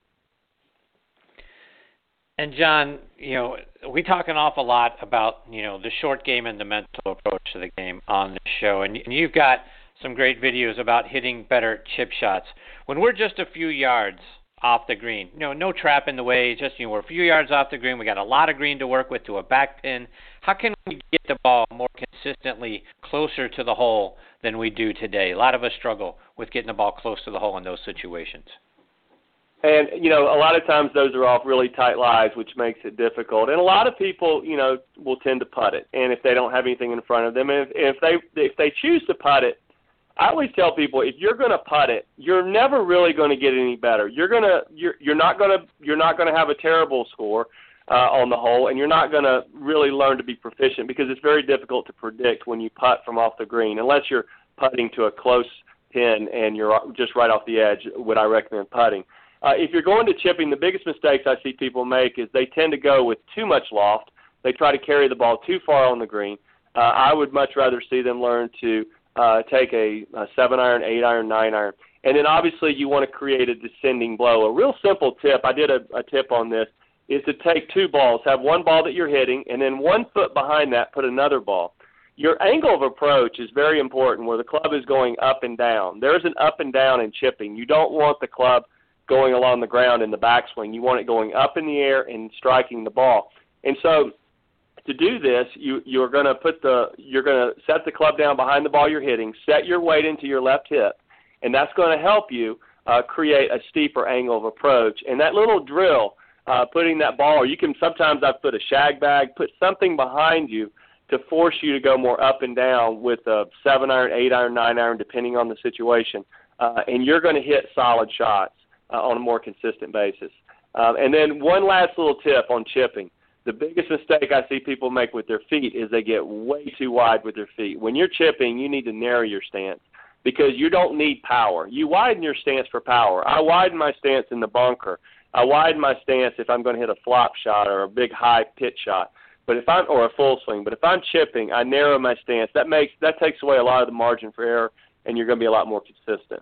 And John, you know, we talk an awful lot about, you know, the short game and the mental approach to the game on this show, and, and you've got some great videos about hitting better chip shots. When we're just a few yards off the green, you know, no trap in the way, just, you know, we're a few yards off the green, we got a lot of green to work with to a back pin. How can we get the ball more consistently closer to the hole than we do today? A lot of us struggle with getting the ball close to the hole in those situations. And, you know, a lot of times those are off really tight lies, which makes it difficult. And a lot of people, you know, will tend to putt it. And if they don't have anything in front of them, and if, if they if they choose to putt it, I always tell people, if you're going to putt it, you're never really going to get any better. You're going to you're you're not going to you're not going to have a terrible score uh, on the hole, and you're not going to really learn to be proficient because it's very difficult to predict when you putt from off the green, unless you're putting to a close pin and you're just right off the edge. Would I recommend putting? Uh, if you're going to chipping, the biggest mistakes I see people make is they tend to go with too much loft. They try to carry the ball too far on the green. Uh, I would much rather see them learn to uh, take a, a seven iron, eight iron, nine iron. And then obviously you want to create a descending blow. A real simple tip, I did a, a tip on this, is to take two balls, have one ball that you're hitting, and then one foot behind that, put another ball. Your angle of approach is very important where the club is going up and down. There's an up and down in chipping. You don't want the club going along the ground in the backswing. You want it going up in the air and striking the ball. And so to do this, you, you're going to put the you're going to set the club down behind the ball you're hitting, set your weight into your left hip, and that's going to help you uh, create a steeper angle of approach. And that little drill, uh, putting that ball, or you can sometimes I put a shag bag, put something behind you to force you to go more up and down with a seven iron, eight iron, nine iron, depending on the situation, uh, and you're going to hit solid shots uh, on a more consistent basis. Uh, and then one last little tip on chipping. The biggest mistake I see people make with their feet is they get way too wide with their feet. When you're chipping, you need to narrow your stance because you don't need power. You widen your stance for power. I widen my stance in the bunker. I widen my stance if I'm going to hit a flop shot or a big high pitch shot. But if I'm or a full swing, but if I'm chipping, I narrow my stance. That makes that takes away a lot of the margin for error, and you're going to be a lot more consistent.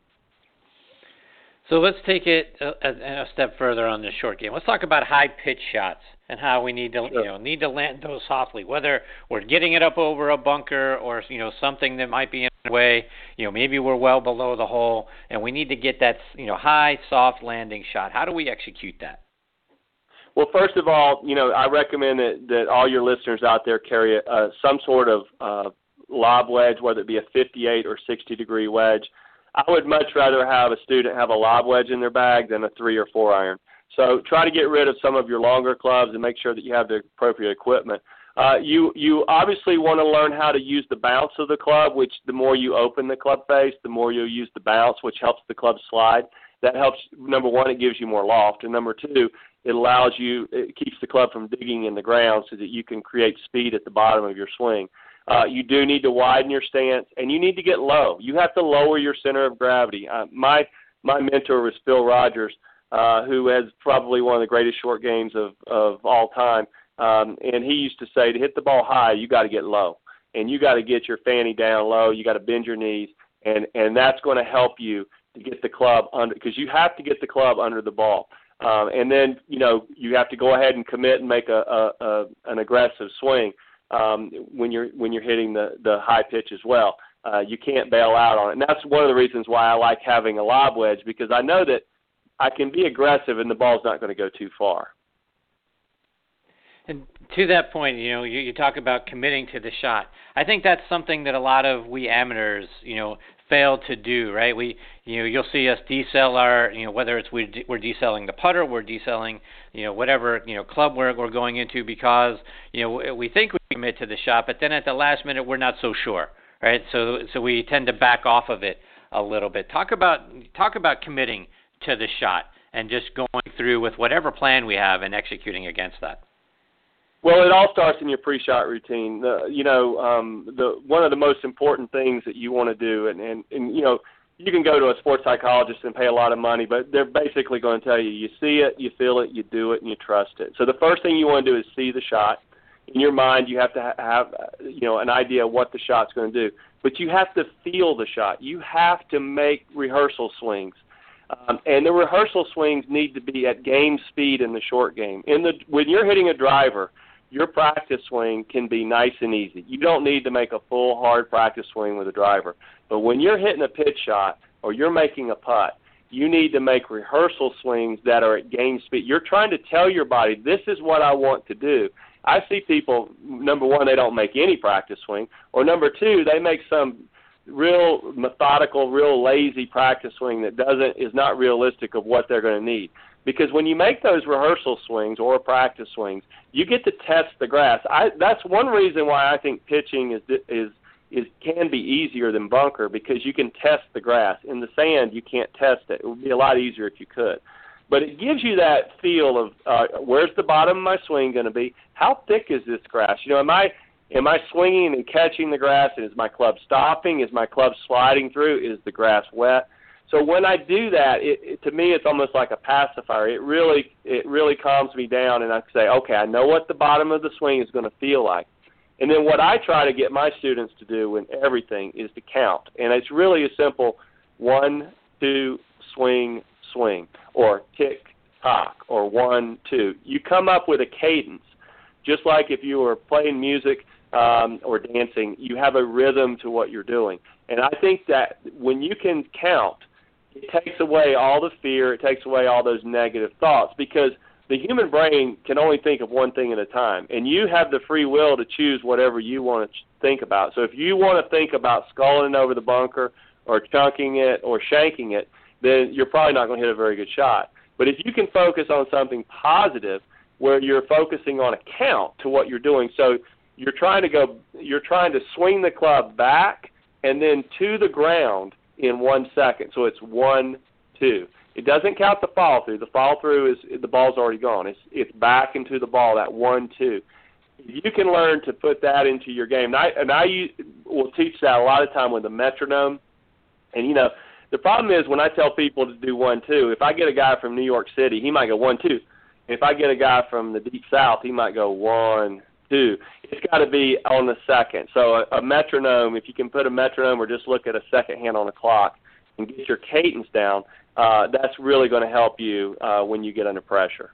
So let's take it a, a step further on this short game. Let's talk about high pitch shots and how we need to, sure. you know, need to land those softly. Whether we're getting it up over a bunker or you know something that might be in the way, you know, maybe we're well below the hole, and we need to get that, you know, high, soft landing shot. How do we execute that? Well, first of all, you know, I recommend that, that all your listeners out there carry uh, some sort of uh, lob wedge, whether it be a fifty-eight or sixty degree wedge. I would much rather have a student have a lob wedge in their bag than a three or four iron. So try to get rid of some of your longer clubs and make sure that you have the appropriate equipment. Uh, you you obviously want to learn how to use the bounce of the club, which the more you open the club face, the more you'll use the bounce, which helps the club slide. That helps, number one, it gives you more loft, and number two, it allows you, it keeps the club from digging in the ground so that you can create speed at the bottom of your swing. Uh, you do need to widen your stance, and you need to get low. You have to lower your center of gravity. Uh, my my mentor was Phil Rogers, uh, who has probably one of the greatest short games of, of all time, um, and he used to say to hit the ball high, you got to get low, and you got to get your fanny down low. You got to bend your knees, and, and that's going to help you to get the club under, because you have to get the club under the ball. Um, and then, you know, you have to go ahead and commit and make a, a, a an aggressive swing um, when you're when you're hitting the, the high pitch as well. Uh, you can't bail out on it. And that's one of the reasons why I like having a lob wedge, because I know that I can be aggressive and the ball's not going to go too far. And to that point, you know, you, you talk about committing to the shot. I think that's something that a lot of we amateurs, you know, fail to do, right? We, you know, you'll see us decel our, you know, whether it's we're, we're decelling the putter, we're decelling, you know, whatever, you know, club we're, we're going into because, you know, we think we commit to the shot, but then at the last minute we're not so sure, right? So, so we tend to back off of it a little bit. Talk about talk about committing to the shot and just going through with whatever plan we have and executing against that. Well, it all starts in your pre-shot routine. The, you know, um, the one of the most important things that you want to do, and, and, and, you know, you can go to a sports psychologist and pay a lot of money, but they're basically going to tell you, you see it, you feel it, you do it, and you trust it. So the first thing you want to do is see the shot. In your mind, you have to have, you know, an idea of what the shot's going to do. But you have to feel the shot. You have to make rehearsal swings. Um, and the rehearsal swings need to be at game speed in the short game. In the when you're hitting a driver, your practice swing can be nice and easy. You don't need to make a full, hard practice swing with a driver. But when you're hitting a pitch shot or you're making a putt, you need to make rehearsal swings that are at game speed. You're trying to tell your body, this is what I want to do. I see people, number one, they don't make any practice swing, or number two, they make some real methodical, real lazy practice swing that doesn't is not realistic of what they're going to need. Because when you make those rehearsal swings or practice swings, you get to test the grass. I, that's one reason why I think pitching is is is can be easier than bunker, because you can test the grass. In the sand, you can't test it. It would be a lot easier if you could. But it gives you that feel of uh, where's the bottom of my swing going to be? How thick is this grass? You know, am I am I swinging and catching the grass? And is my club stopping? Is my club sliding through? Is the grass wet? So when I do that, it, it, to me, it's almost like a pacifier. It really, it really calms me down, and I say, okay, I know what the bottom of the swing is going to feel like. And then what I try to get my students to do in everything is to count, and it's really a simple one, two, swing, swing, or tick, talk, or one, two. You come up with a cadence. Just like if you were playing music um, or dancing, you have a rhythm to what you're doing. And I think that when you can count, it takes away all the fear, it takes away all those negative thoughts, because the human brain can only think of one thing at a time, and you have the free will to choose whatever you want to think about. So if you want to think about sculling over the bunker or chunking it or shanking it, then you're probably not going to hit a very good shot. But if you can focus on something positive where you're focusing on a count to what you're doing, so you're trying to go, you're trying to swing the club back and then to the ground in one second. So it's one, two. It doesn't count the fall through. The fall through is the ball's already gone. It's it's back into the ball, that one, two. If you can learn to put that into your game, and I, and I will teach that a lot of time with the metronome. And, you know, the problem is when I tell people to do one, two, if I get a guy from New York City, he might go one, two. If I get a guy from the deep south, he might go one, two. It's got to be on the second. So a, a metronome, if you can put a metronome or just look at a second hand on the clock and get your cadence down, uh, that's really going to help you uh, when you get under pressure.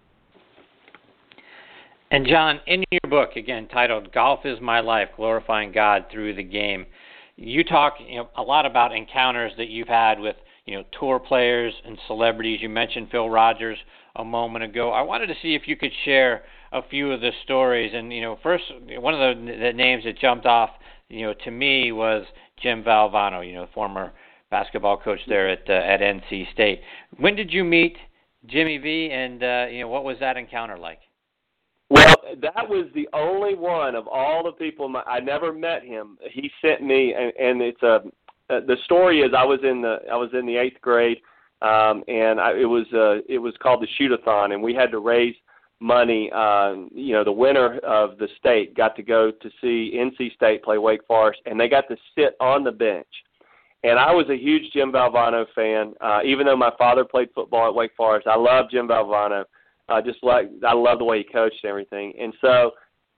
And, John, in your book, again, titled Golf is My Life, Glorifying God Through the Game, you talk you know, a lot about encounters that you've had with you know tour players and celebrities. You mentioned Phil Rogers a moment ago. I wanted to see if you could share a few of the stories. And, you know, first, one of the, the names that jumped off, you know, to me was Jim Valvano, you know, former basketball coach there at uh, at N C State. When did you meet Jimmy V, and, uh, you know, what was that encounter like? Well, that was the only one of all the people. My, I never met him. He sent me, and, and it's a. Uh, the story is I was in the I was in the eighth grade, um, and I, it was uh, it was called the Shoot-a-thon, and we had to raise money. Uh, you know, the winner of the state got to go to see N C State play Wake Forest, and they got to sit on the bench. And I was a huge Jim Valvano fan, uh, even though my father played football at Wake Forest. I love Jim Valvano. Uh, just like I love the way he coached and everything. And so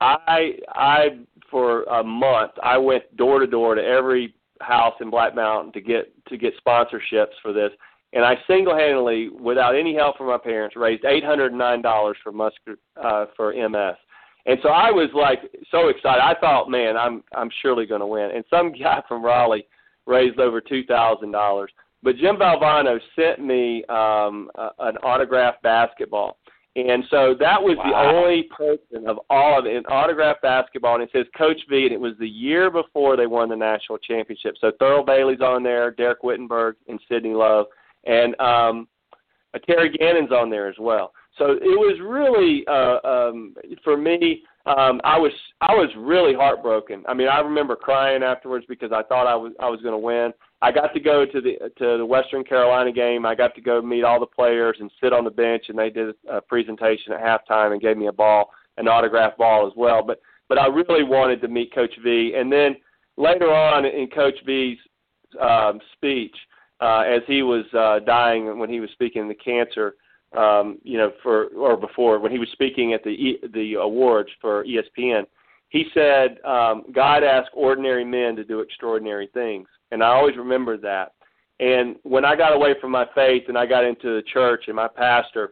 I, I for a month, I went door to door to every house in Black Mountain to get to get sponsorships for this. And I single-handedly, without any help from my parents, raised eight hundred nine dollars for Musker, uh, for M S. And so I was like so excited. I thought, man, I'm I'm surely going to win. And some guy from Raleigh raised over two thousand dollars. But Jim Valvano sent me um, a, an autographed basketball. And so that was wow. the only person of all of it in autographed basketball, and it says Coach V, and it was the year before they won the national championship. So Thurl Bailey's on there, Derek Wittenberg, and Sidney Love, and um, Terry Gannon's on there as well. So it was really, uh, um, for me, um, I was I was really heartbroken. I mean, I remember crying afterwards because I thought I was I was going to win. I got to go to the to the Western Carolina game. I got to go meet all the players and sit on the bench, and they did a presentation at halftime and gave me a ball, an autographed ball as well. But but I really wanted to meet Coach V. And then later on in Coach V's um, speech, uh, as he was uh, dying when he was speaking the cancer, um, you know, for or before when he was speaking at the e, the awards for E S P N, he said, um, "God asked ordinary men to do extraordinary things." And I always remembered that. And when I got away from my faith and I got into the church and my pastor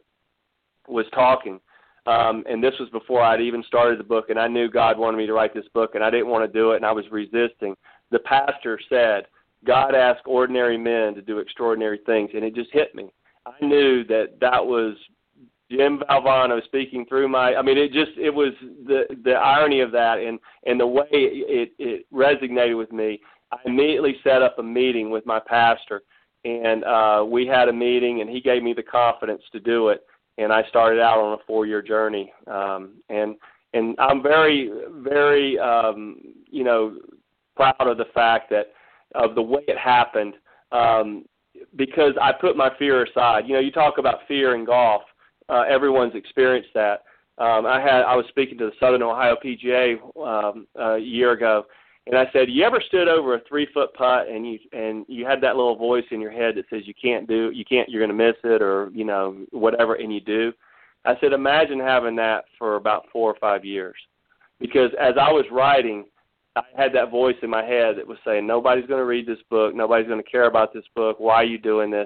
was talking, um, and this was before I'd even started the book, and I knew God wanted me to write this book, and I didn't want to do it, and I was resisting. The pastor said, God asked ordinary men to do extraordinary things, and it just hit me. I knew that that was Jim Valvano speaking through my, I mean, it just, it was the the irony of that and, and the way it, it resonated with me. I immediately set up a meeting with my pastor, and uh, we had a meeting, and he gave me the confidence to do it, and I started out on a four-year journey. Um, and and I'm very, very, um, you know, proud of the fact that of the way it happened um, because I put my fear aside. You know, you talk about fear in golf. Uh, everyone's experienced that. Um, I had I was speaking to the Southern Ohio P G A um, a year ago, and I said, you ever stood over a three-foot putt and you and you had that little voice in your head that says you can't do, you can't, you're going to miss it or, you know, whatever, and you do? I said, imagine having that for about four or five years. Because as I was writing, I had that voice in my head that was saying, nobody's going to read this book, nobody's going to care about this book, why are you doing this?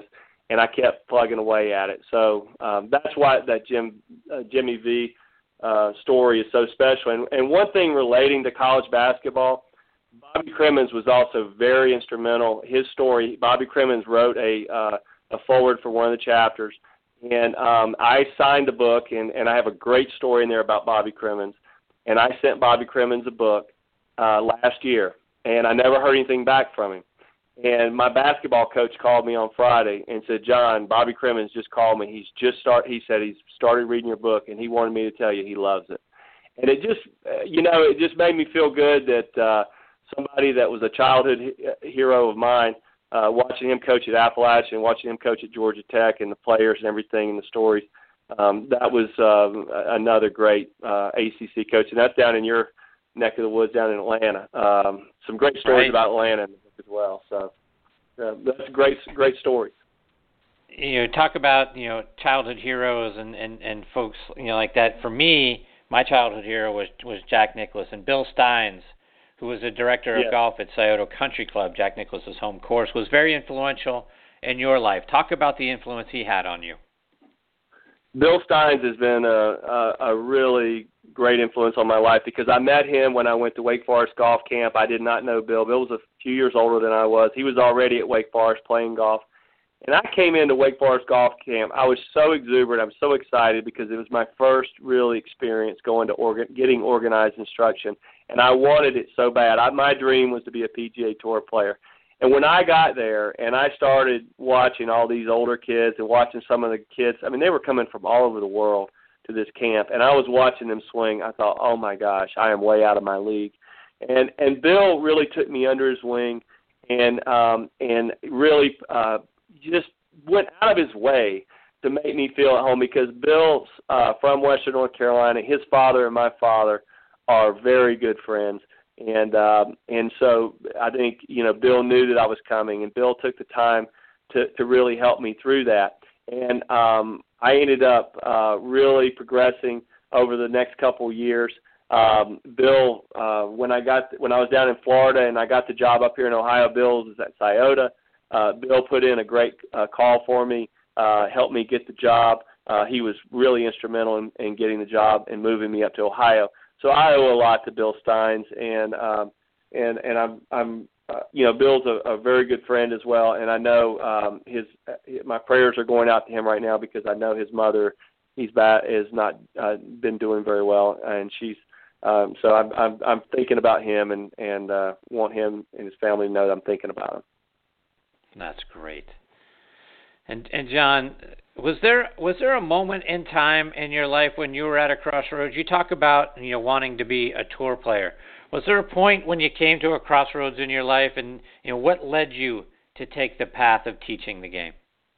and I kept plugging away at it. So um, that's why that Jim uh, Jimmy V uh, story is so special. And, and one thing relating to college basketball, Bobby Crimmins was also very instrumental. His story, Bobby Crimmins wrote a uh, a foreword for one of the chapters, and um, I signed the book, and, and I have a great story in there about Bobby Crimmins. And I sent Bobby Crimmins a book uh, last year, and I never heard anything back from him. And my basketball coach called me on Friday and said, John, Bobby Crimmins just called me. He's just start. He said he's started reading your book, and he wanted me to tell you he loves it. And it just, uh, you know, it just made me feel good that uh, somebody that was a childhood he- hero of mine, uh, watching him coach at Appalachian, watching him coach at Georgia Tech, and the players and everything and the stories, um, that was uh, another great uh, A C C coach. And that's down in your neck of the woods down in Atlanta. Um, some great stories right. about Atlanta as well. So uh, that's a great, great story. You know, talk about, you know, childhood heroes and, and, and folks, you know, like that. For me, my childhood hero was, was Jack Nicklaus, and Bill Steins, who was the director of yeah. golf at Scioto Country Club, Jack Nicklaus's home course, was very influential in your life. Talk about the influence he had on you. Bill Steins has been a, a, a really great influence on my life because I met him when I went to Wake Forest golf camp. I did not know Bill. Bill was a few years older than I was. He was already at Wake Forest playing golf. And I came into Wake Forest golf camp. I was so exuberant. I was so excited because it was my first real experience going to organ, getting organized instruction. And I wanted it so bad. I, my dream was to be a P G A Tour player. And when I got there and I started watching all these older kids and watching some of the kids, I mean, they were coming from all over the world to this camp, and I was watching them swing. I thought, oh, my gosh, I am way out of my league. And and Bill really took me under his wing and, um, and really uh, just went out of his way to make me feel at home because Bill's uh, from Western North Carolina. His father and my father are very good friends. And um, and so I think, you know, Bill knew that I was coming, and Bill took the time to, to really help me through that. And um, I ended up uh, really progressing over the next couple of years. Um, Bill, uh, when I got when I was down in Florida and I got the job up here in Ohio, Bill was at Scioto. Uh, Bill put in a great uh, call for me, uh, helped me get the job. Uh, he was really instrumental in, in getting the job and moving me up to Ohio. So I owe a lot to Bill Steins, and um, and and I'm I'm uh, you know Bill's a, a very good friend as well, and I know um, his my prayers are going out to him right now because I know his mother he's bad is not uh, been doing very well, and she's um, so I'm I'm I'm thinking about him and and uh, want him and his family to know that I'm thinking about him. That's great. And and John, was there was there a moment in time in your life when you were at a crossroads? You talk about, you know, wanting to be a tour player. Was there a point when you came to a crossroads in your life, and, you know, what led you to take the path of teaching the game?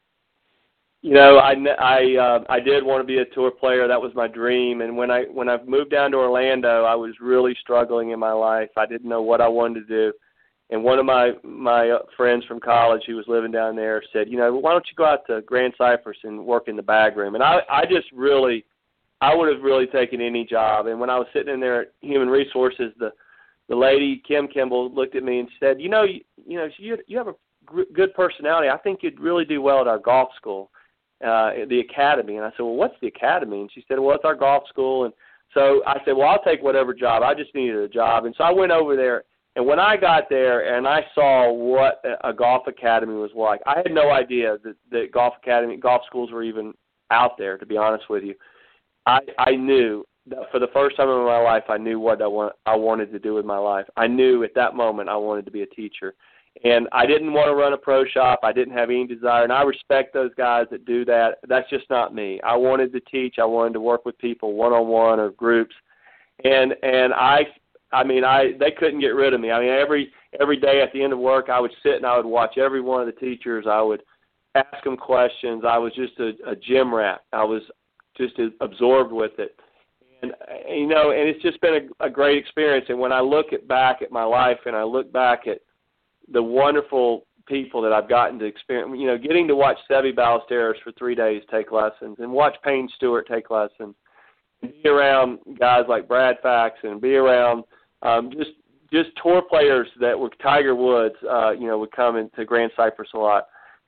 You know, I I uh, I did want to be a tour player. That was my dream. And when I when I moved down to Orlando, I was really struggling in my life. I didn't know what I wanted to do. And one of my my friends from college who was living down there said, you know, why don't you go out to Grand Cypress and work in the bag room? And I, I just really, I would have really taken any job. And when I was sitting in there at Human Resources, the the lady, Kim Kimball, looked at me and said, you know, you, you know, you, you have a g- good personality. I think you'd really do well at our golf school, uh, the academy. And I said, well, what's the academy? And she said, well, it's our golf school. And so I said, well, I'll take whatever job. I just needed a job. And so I went over there. And when I got there and I saw what a golf academy was like, I had no idea that, that golf academy, golf schools were even out there, to be honest with you. I, I knew that for the first time in my life, I knew what I, want, I wanted to do with my life. I knew at that moment I wanted to be a teacher. And I didn't want to run a pro shop. I didn't have any desire. And I respect those guys that do that. That's just not me. I wanted to teach. I wanted to work with people one-on-one or groups. And and I I mean, I they couldn't get rid of me. I mean, every every day at the end of work, I would sit and I would watch every one of the teachers. I would ask them questions. I was just a, a gym rat. I was just absorbed with it. And, you know, and it's just been a, a great experience. And when I look at back at my life and I look back at the wonderful people that I've gotten to experience, you know, getting to watch Seve Ballesteros for three days take lessons and watch Payne Stewart take lessons, and be around guys like Brad Fax and be around Um, just just tour players that were Tiger Woods, uh, you know, would come into Grand Cypress a lot.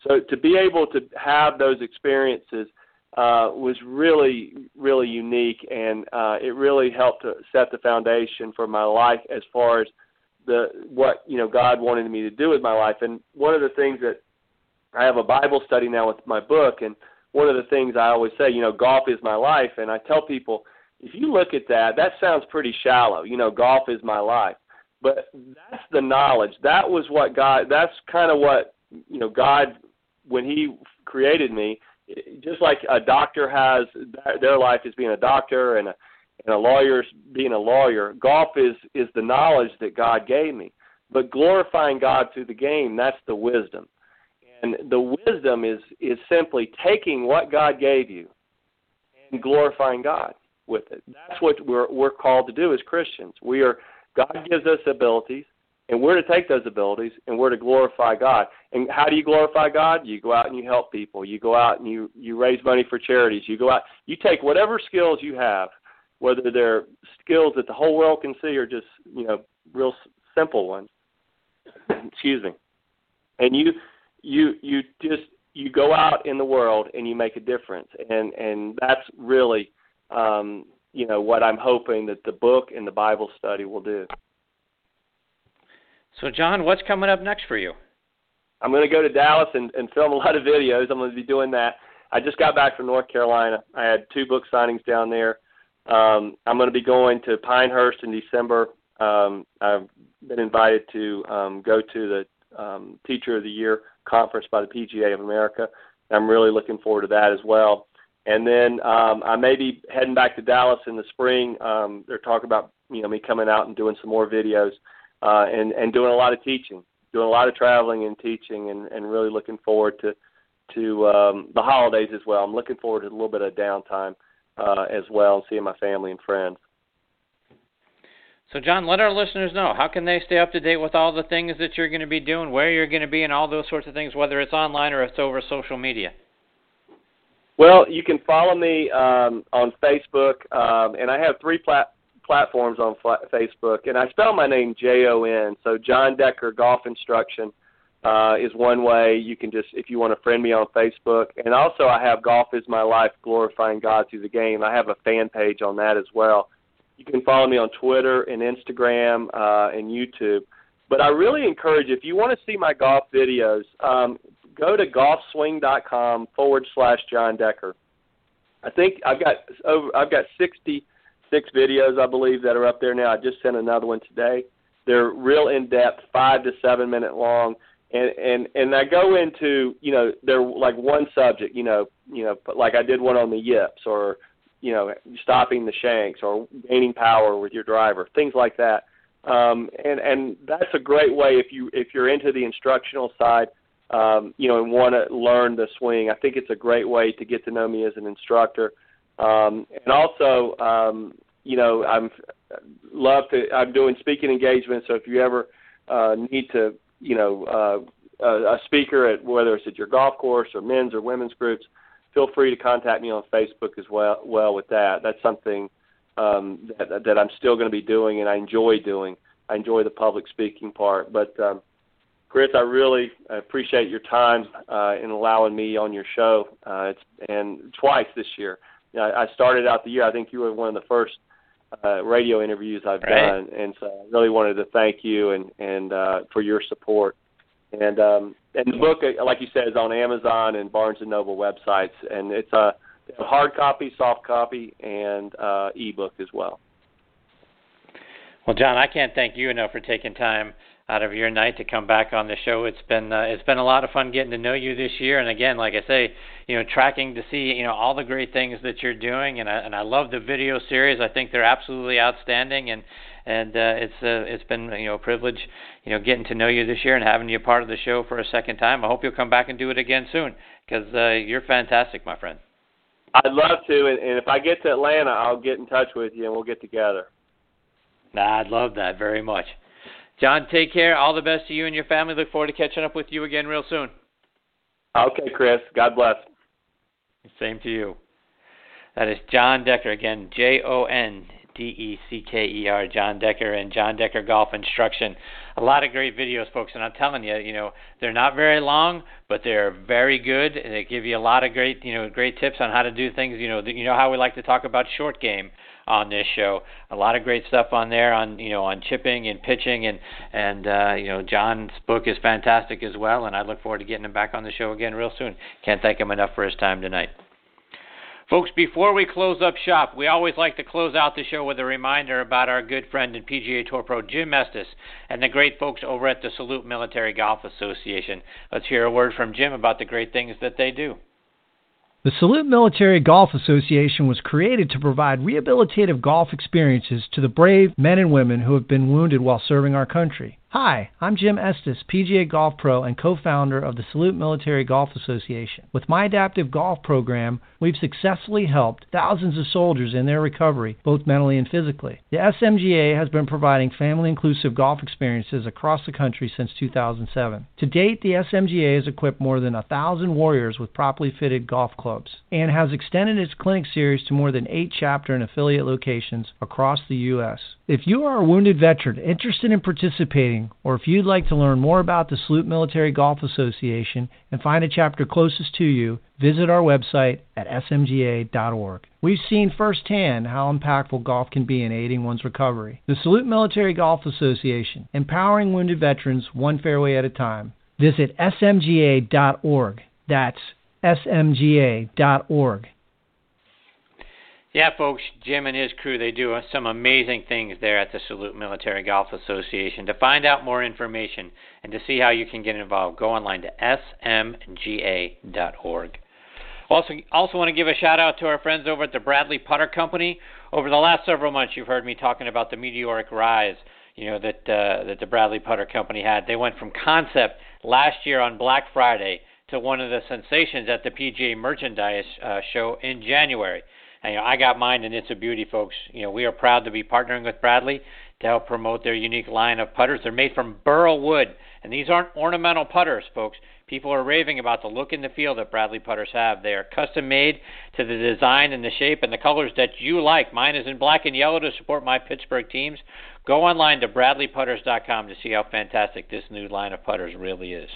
So to be able to have those experiences uh, was really, really unique, and uh, it really helped to set the foundation for my life as far as the what you know God wanted me to do with my life. And one of the things that I have a Bible study now with my book, and one of the things I always say, you know, golf is my life, and I tell people, if you look at that, that sounds pretty shallow. You know, golf is my life. But that's the knowledge. That was what God, that's kind of what, you know, God, when he created me, just like a doctor has, their life is being a doctor and a, and a lawyer is being a lawyer, golf is, is the knowledge that God gave me. But glorifying God through the game, that's the wisdom. And the wisdom is, is simply taking what God gave you and glorifying God with it. That's what we're we're called to do as Christians. We are God gives us abilities, and we're to take those abilities and we're to glorify God. And how do you glorify God? You go out and you help people. You go out and you, you raise money for charities. You go out, you take whatever skills you have, whether they're skills that the whole world can see or just, you know, real simple ones. Excuse me. And you you you just you go out in the world and you make a difference. And and that's really Um, you know, what I'm hoping that the book and the Bible study will do. So, John, what's coming up next for you? I'm going to go to Dallas and, and film a lot of videos. I'm going to be doing that. I just got back from North Carolina. I had two book signings down there. Um, I'm going to be going to Pinehurst in December. Um, I've been invited to um, go to the um, Teacher of the Year conference by the P G A of America. I'm really looking forward to that as well. And then um, I may be heading back to Dallas in the spring. Um, they're talking about, you know, me coming out and doing some more videos uh, and, and doing a lot of teaching, doing a lot of traveling and teaching, and, and really looking forward to to um, the holidays as well. I'm looking forward to a little bit of downtime uh, as well, and seeing my family and friends. So, John, let our listeners know, how can they stay up to date with all the things that you're going to be doing, where you're going to be, and all those sorts of things, whether it's online or it's over social media? Well, you can follow me um, on Facebook, um, and I have three plat- platforms on fl- Facebook, and I spell my name J O N, so John Decker Golf Instruction uh, is one way. You can just, if you want to friend me on Facebook, and also I have Golf is My Life, Glorifying God Through the Game. I have a fan page on that as well. You can follow me on Twitter and Instagram uh, and YouTube, but I really encourage, if you want to see my golf videos, um, go to golfswing.com forward slash John Decker. I think I've got over I've got sixty-six videos, I believe, that are up there now. I just sent another one today. They're real in-depth, five to seven minute long, and and and I go into, you know, they're like one subject, you know, you know, like I did one on the yips, or, you know, stopping the shanks, or gaining power with your driver, things like that. Um, and and that's a great way if you if you're into the instructional side. Um, you know, and want to learn the swing. I think it's a great way to get to know me as an instructor. Um, and also, um, you know, I'm love to. I'm doing speaking engagements. So if you ever uh, need to, you know, uh, a, a speaker at whether it's at your golf course or men's or women's groups, feel free to contact me on Facebook as well. Well, with that, that's something um, that, that I'm still going to be doing, and I enjoy doing. I enjoy the public speaking part, but. Um, Chris, I really appreciate your time uh, in allowing me on your show. Uh, it's and twice this year. You know, I started out the year. I think you were one of the first uh, radio interviews I've right. done, and so I really wanted to thank you and and uh, for your support. And um, and the book, like you said, is on Amazon and Barnes and Noble websites, and it's a, a hard copy, soft copy, and uh, ebook as well. Well, John, I can't thank you enough for taking time out of your night to come back on the show. It's been uh, it's been a lot of fun getting to know you this year, and again, like I say, you know, tracking to see, you know, all the great things that you're doing, and I and I love the video series. I think they're absolutely outstanding, and and uh, it's uh, it's been, you know, a privilege, you know, getting to know you this year and having you a part of the show for a second time. I hope you'll come back and do it again soon, because uh, you're fantastic, my friend. I'd love to, and, and if I get to Atlanta, I'll get in touch with you and we'll get together. Nah, I'd love that very much. John, take care. All the best to you and your family. Look forward to catching up with you again real soon. Okay, Chris. God bless. Same to you. That is John Decker, again, J O N D E C K E R, John Decker, and John Decker Golf Instruction. A lot of great videos, folks, and I'm telling you, you know, they're not very long, but they're very good, and they give you a lot of great, you know, great tips on how to do things. You know, you know how we like to talk about short game on this show. A lot of great stuff on there on, you know, on chipping and pitching, and and uh, you know, John's book is fantastic as well, and I look forward to getting him back on the show again real soon. Can't thank him enough for his time tonight. Folks, before we close up shop, we always like to close out the show with a reminder about our good friend and P G A Tour Pro Jim Estes and the great folks over at the Salute Military Golf Association. Let's hear a word from Jim about the great things that they do. The Salute Military Golf Association was created to provide rehabilitative golf experiences to the brave men and women who have been wounded while serving our country. Hi, I'm Jim Estes, P G A Golf Pro and co-founder of the Salute Military Golf Association. With my adaptive golf program, we've successfully helped thousands of soldiers in their recovery, both mentally and physically. The S M G A has been providing family-inclusive golf experiences across the country since two thousand seven. To date, the S M G A has equipped more than one thousand warriors with properly fitted golf clubs and has extended its clinic series to more than eight chapter and affiliate locations across the U S. If you are a wounded veteran interested in participating, or if you'd like to learn more about the Salute Military Golf Association and find a chapter closest to you, visit our website at S M G A dot org. We've seen firsthand how impactful golf can be in aiding one's recovery. The Salute Military Golf Association, empowering wounded veterans one fairway at a time. Visit S M G A dot org. That's S M G A dot org. Yeah, folks, Jim and his crew, they do some amazing things there at the Salute Military Golf Association. To find out more information and to see how you can get involved, go online to S M G A dot org. Also, also want to give a shout-out to our friends over at the Bradley Putter Company. Over the last several months, you've heard me talking about the meteoric rise, you know, that uh, that the Bradley Putter Company had. They went from concept last year on Black Friday to one of the sensations at the P G A Merchandise uh, show in January. And, you know, I got mine, and it's a beauty, folks. You know, we are proud to be partnering with Bradley to help promote their unique line of putters. They're made from burl wood, and these aren't ornamental putters, folks. People are raving about the look and the feel that Bradley putters have. They are custom made to the design and the shape and the colors that you like. Mine is in black and yellow to support my Pittsburgh teams. Go online to bradley putters dot com to see how fantastic this new line of putters really is.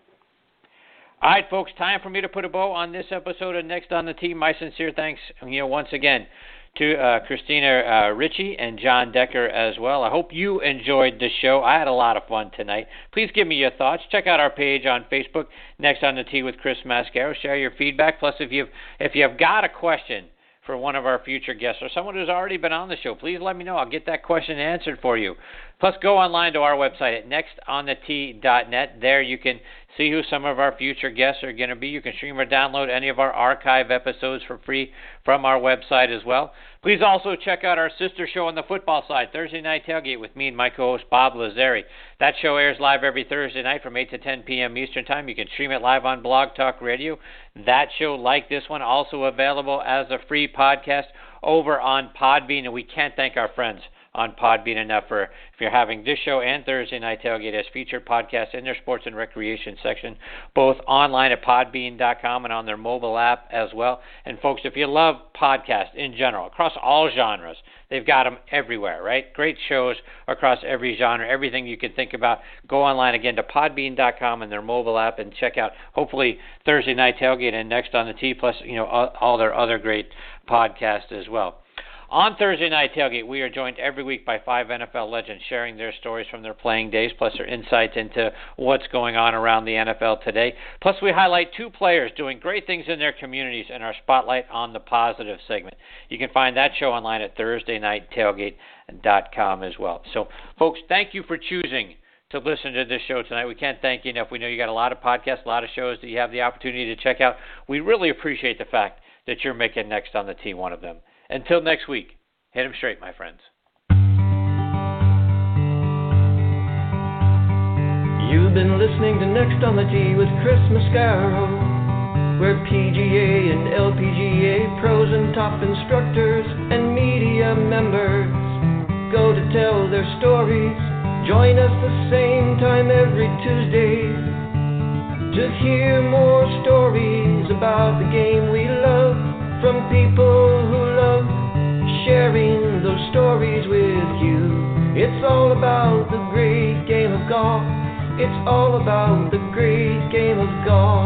All right, folks, time for me to put a bow on this episode of Next on the Tee. My sincere thanks, you know, once again to uh, Christina uh, Ritchie and John Decker as well. I hope you enjoyed the show. I had a lot of fun tonight. Please give me your thoughts. Check out our page on Facebook, Next on the Tee with Chris Mascaro. Share your feedback. Plus, if you've if you've got a question for one of our future guests or someone who's already been on the show, please let me know. I'll get that question answered for you. Plus, go online to our website at next on the tee dot net. There you can see who some of our future guests are going to be. You can stream or download any of our archive episodes for free from our website as well. Please also check out our sister show on the football side, Thursday Night Tailgate, with me and my co-host Bob Lazari. That show airs live every Thursday night from eight to ten p.m. Eastern Time. You can stream it live on Blog Talk Radio. That show, like this one, also available as a free podcast over on Podbean, and we can't thank our friends on Podbean enough for if you're having this show and Thursday Night Tailgate as featured podcasts in their sports and recreation section, both online at podbean dot com and on their mobile app as well. And folks, if you love podcasts in general, across all genres, they've got them everywhere, right? Great shows across every genre, everything you can think about. Go online again to podbean dot com and their mobile app and check out, hopefully, Thursday Night Tailgate and Next on the Tee, plus, you know, all, all their other great podcasts as well. On Thursday Night Tailgate, we are joined every week by five N F L legends sharing their stories from their playing days, plus their insights into what's going on around the N F L today. Plus, we highlight two players doing great things in their communities in our Spotlight on the Positive segment. You can find that show online at thursday night tailgate dot com as well. So, folks, thank you for choosing to listen to this show tonight. We can't thank you enough. We know you got a lot of podcasts, a lot of shows that you have the opportunity to check out. We really appreciate the fact that you're making Next on the Tee one of them. Until next week, hit 'em straight, my friends. You've been listening to Next on the Tee with Chris Mascaro, where P G A and L P G A pros and top instructors and media members go to tell their stories. Join us the same time every Tuesday to hear more stories about the game we love from people who love sharing those stories. stories with you. It's all about the great game of golf. It's all about the great game of golf.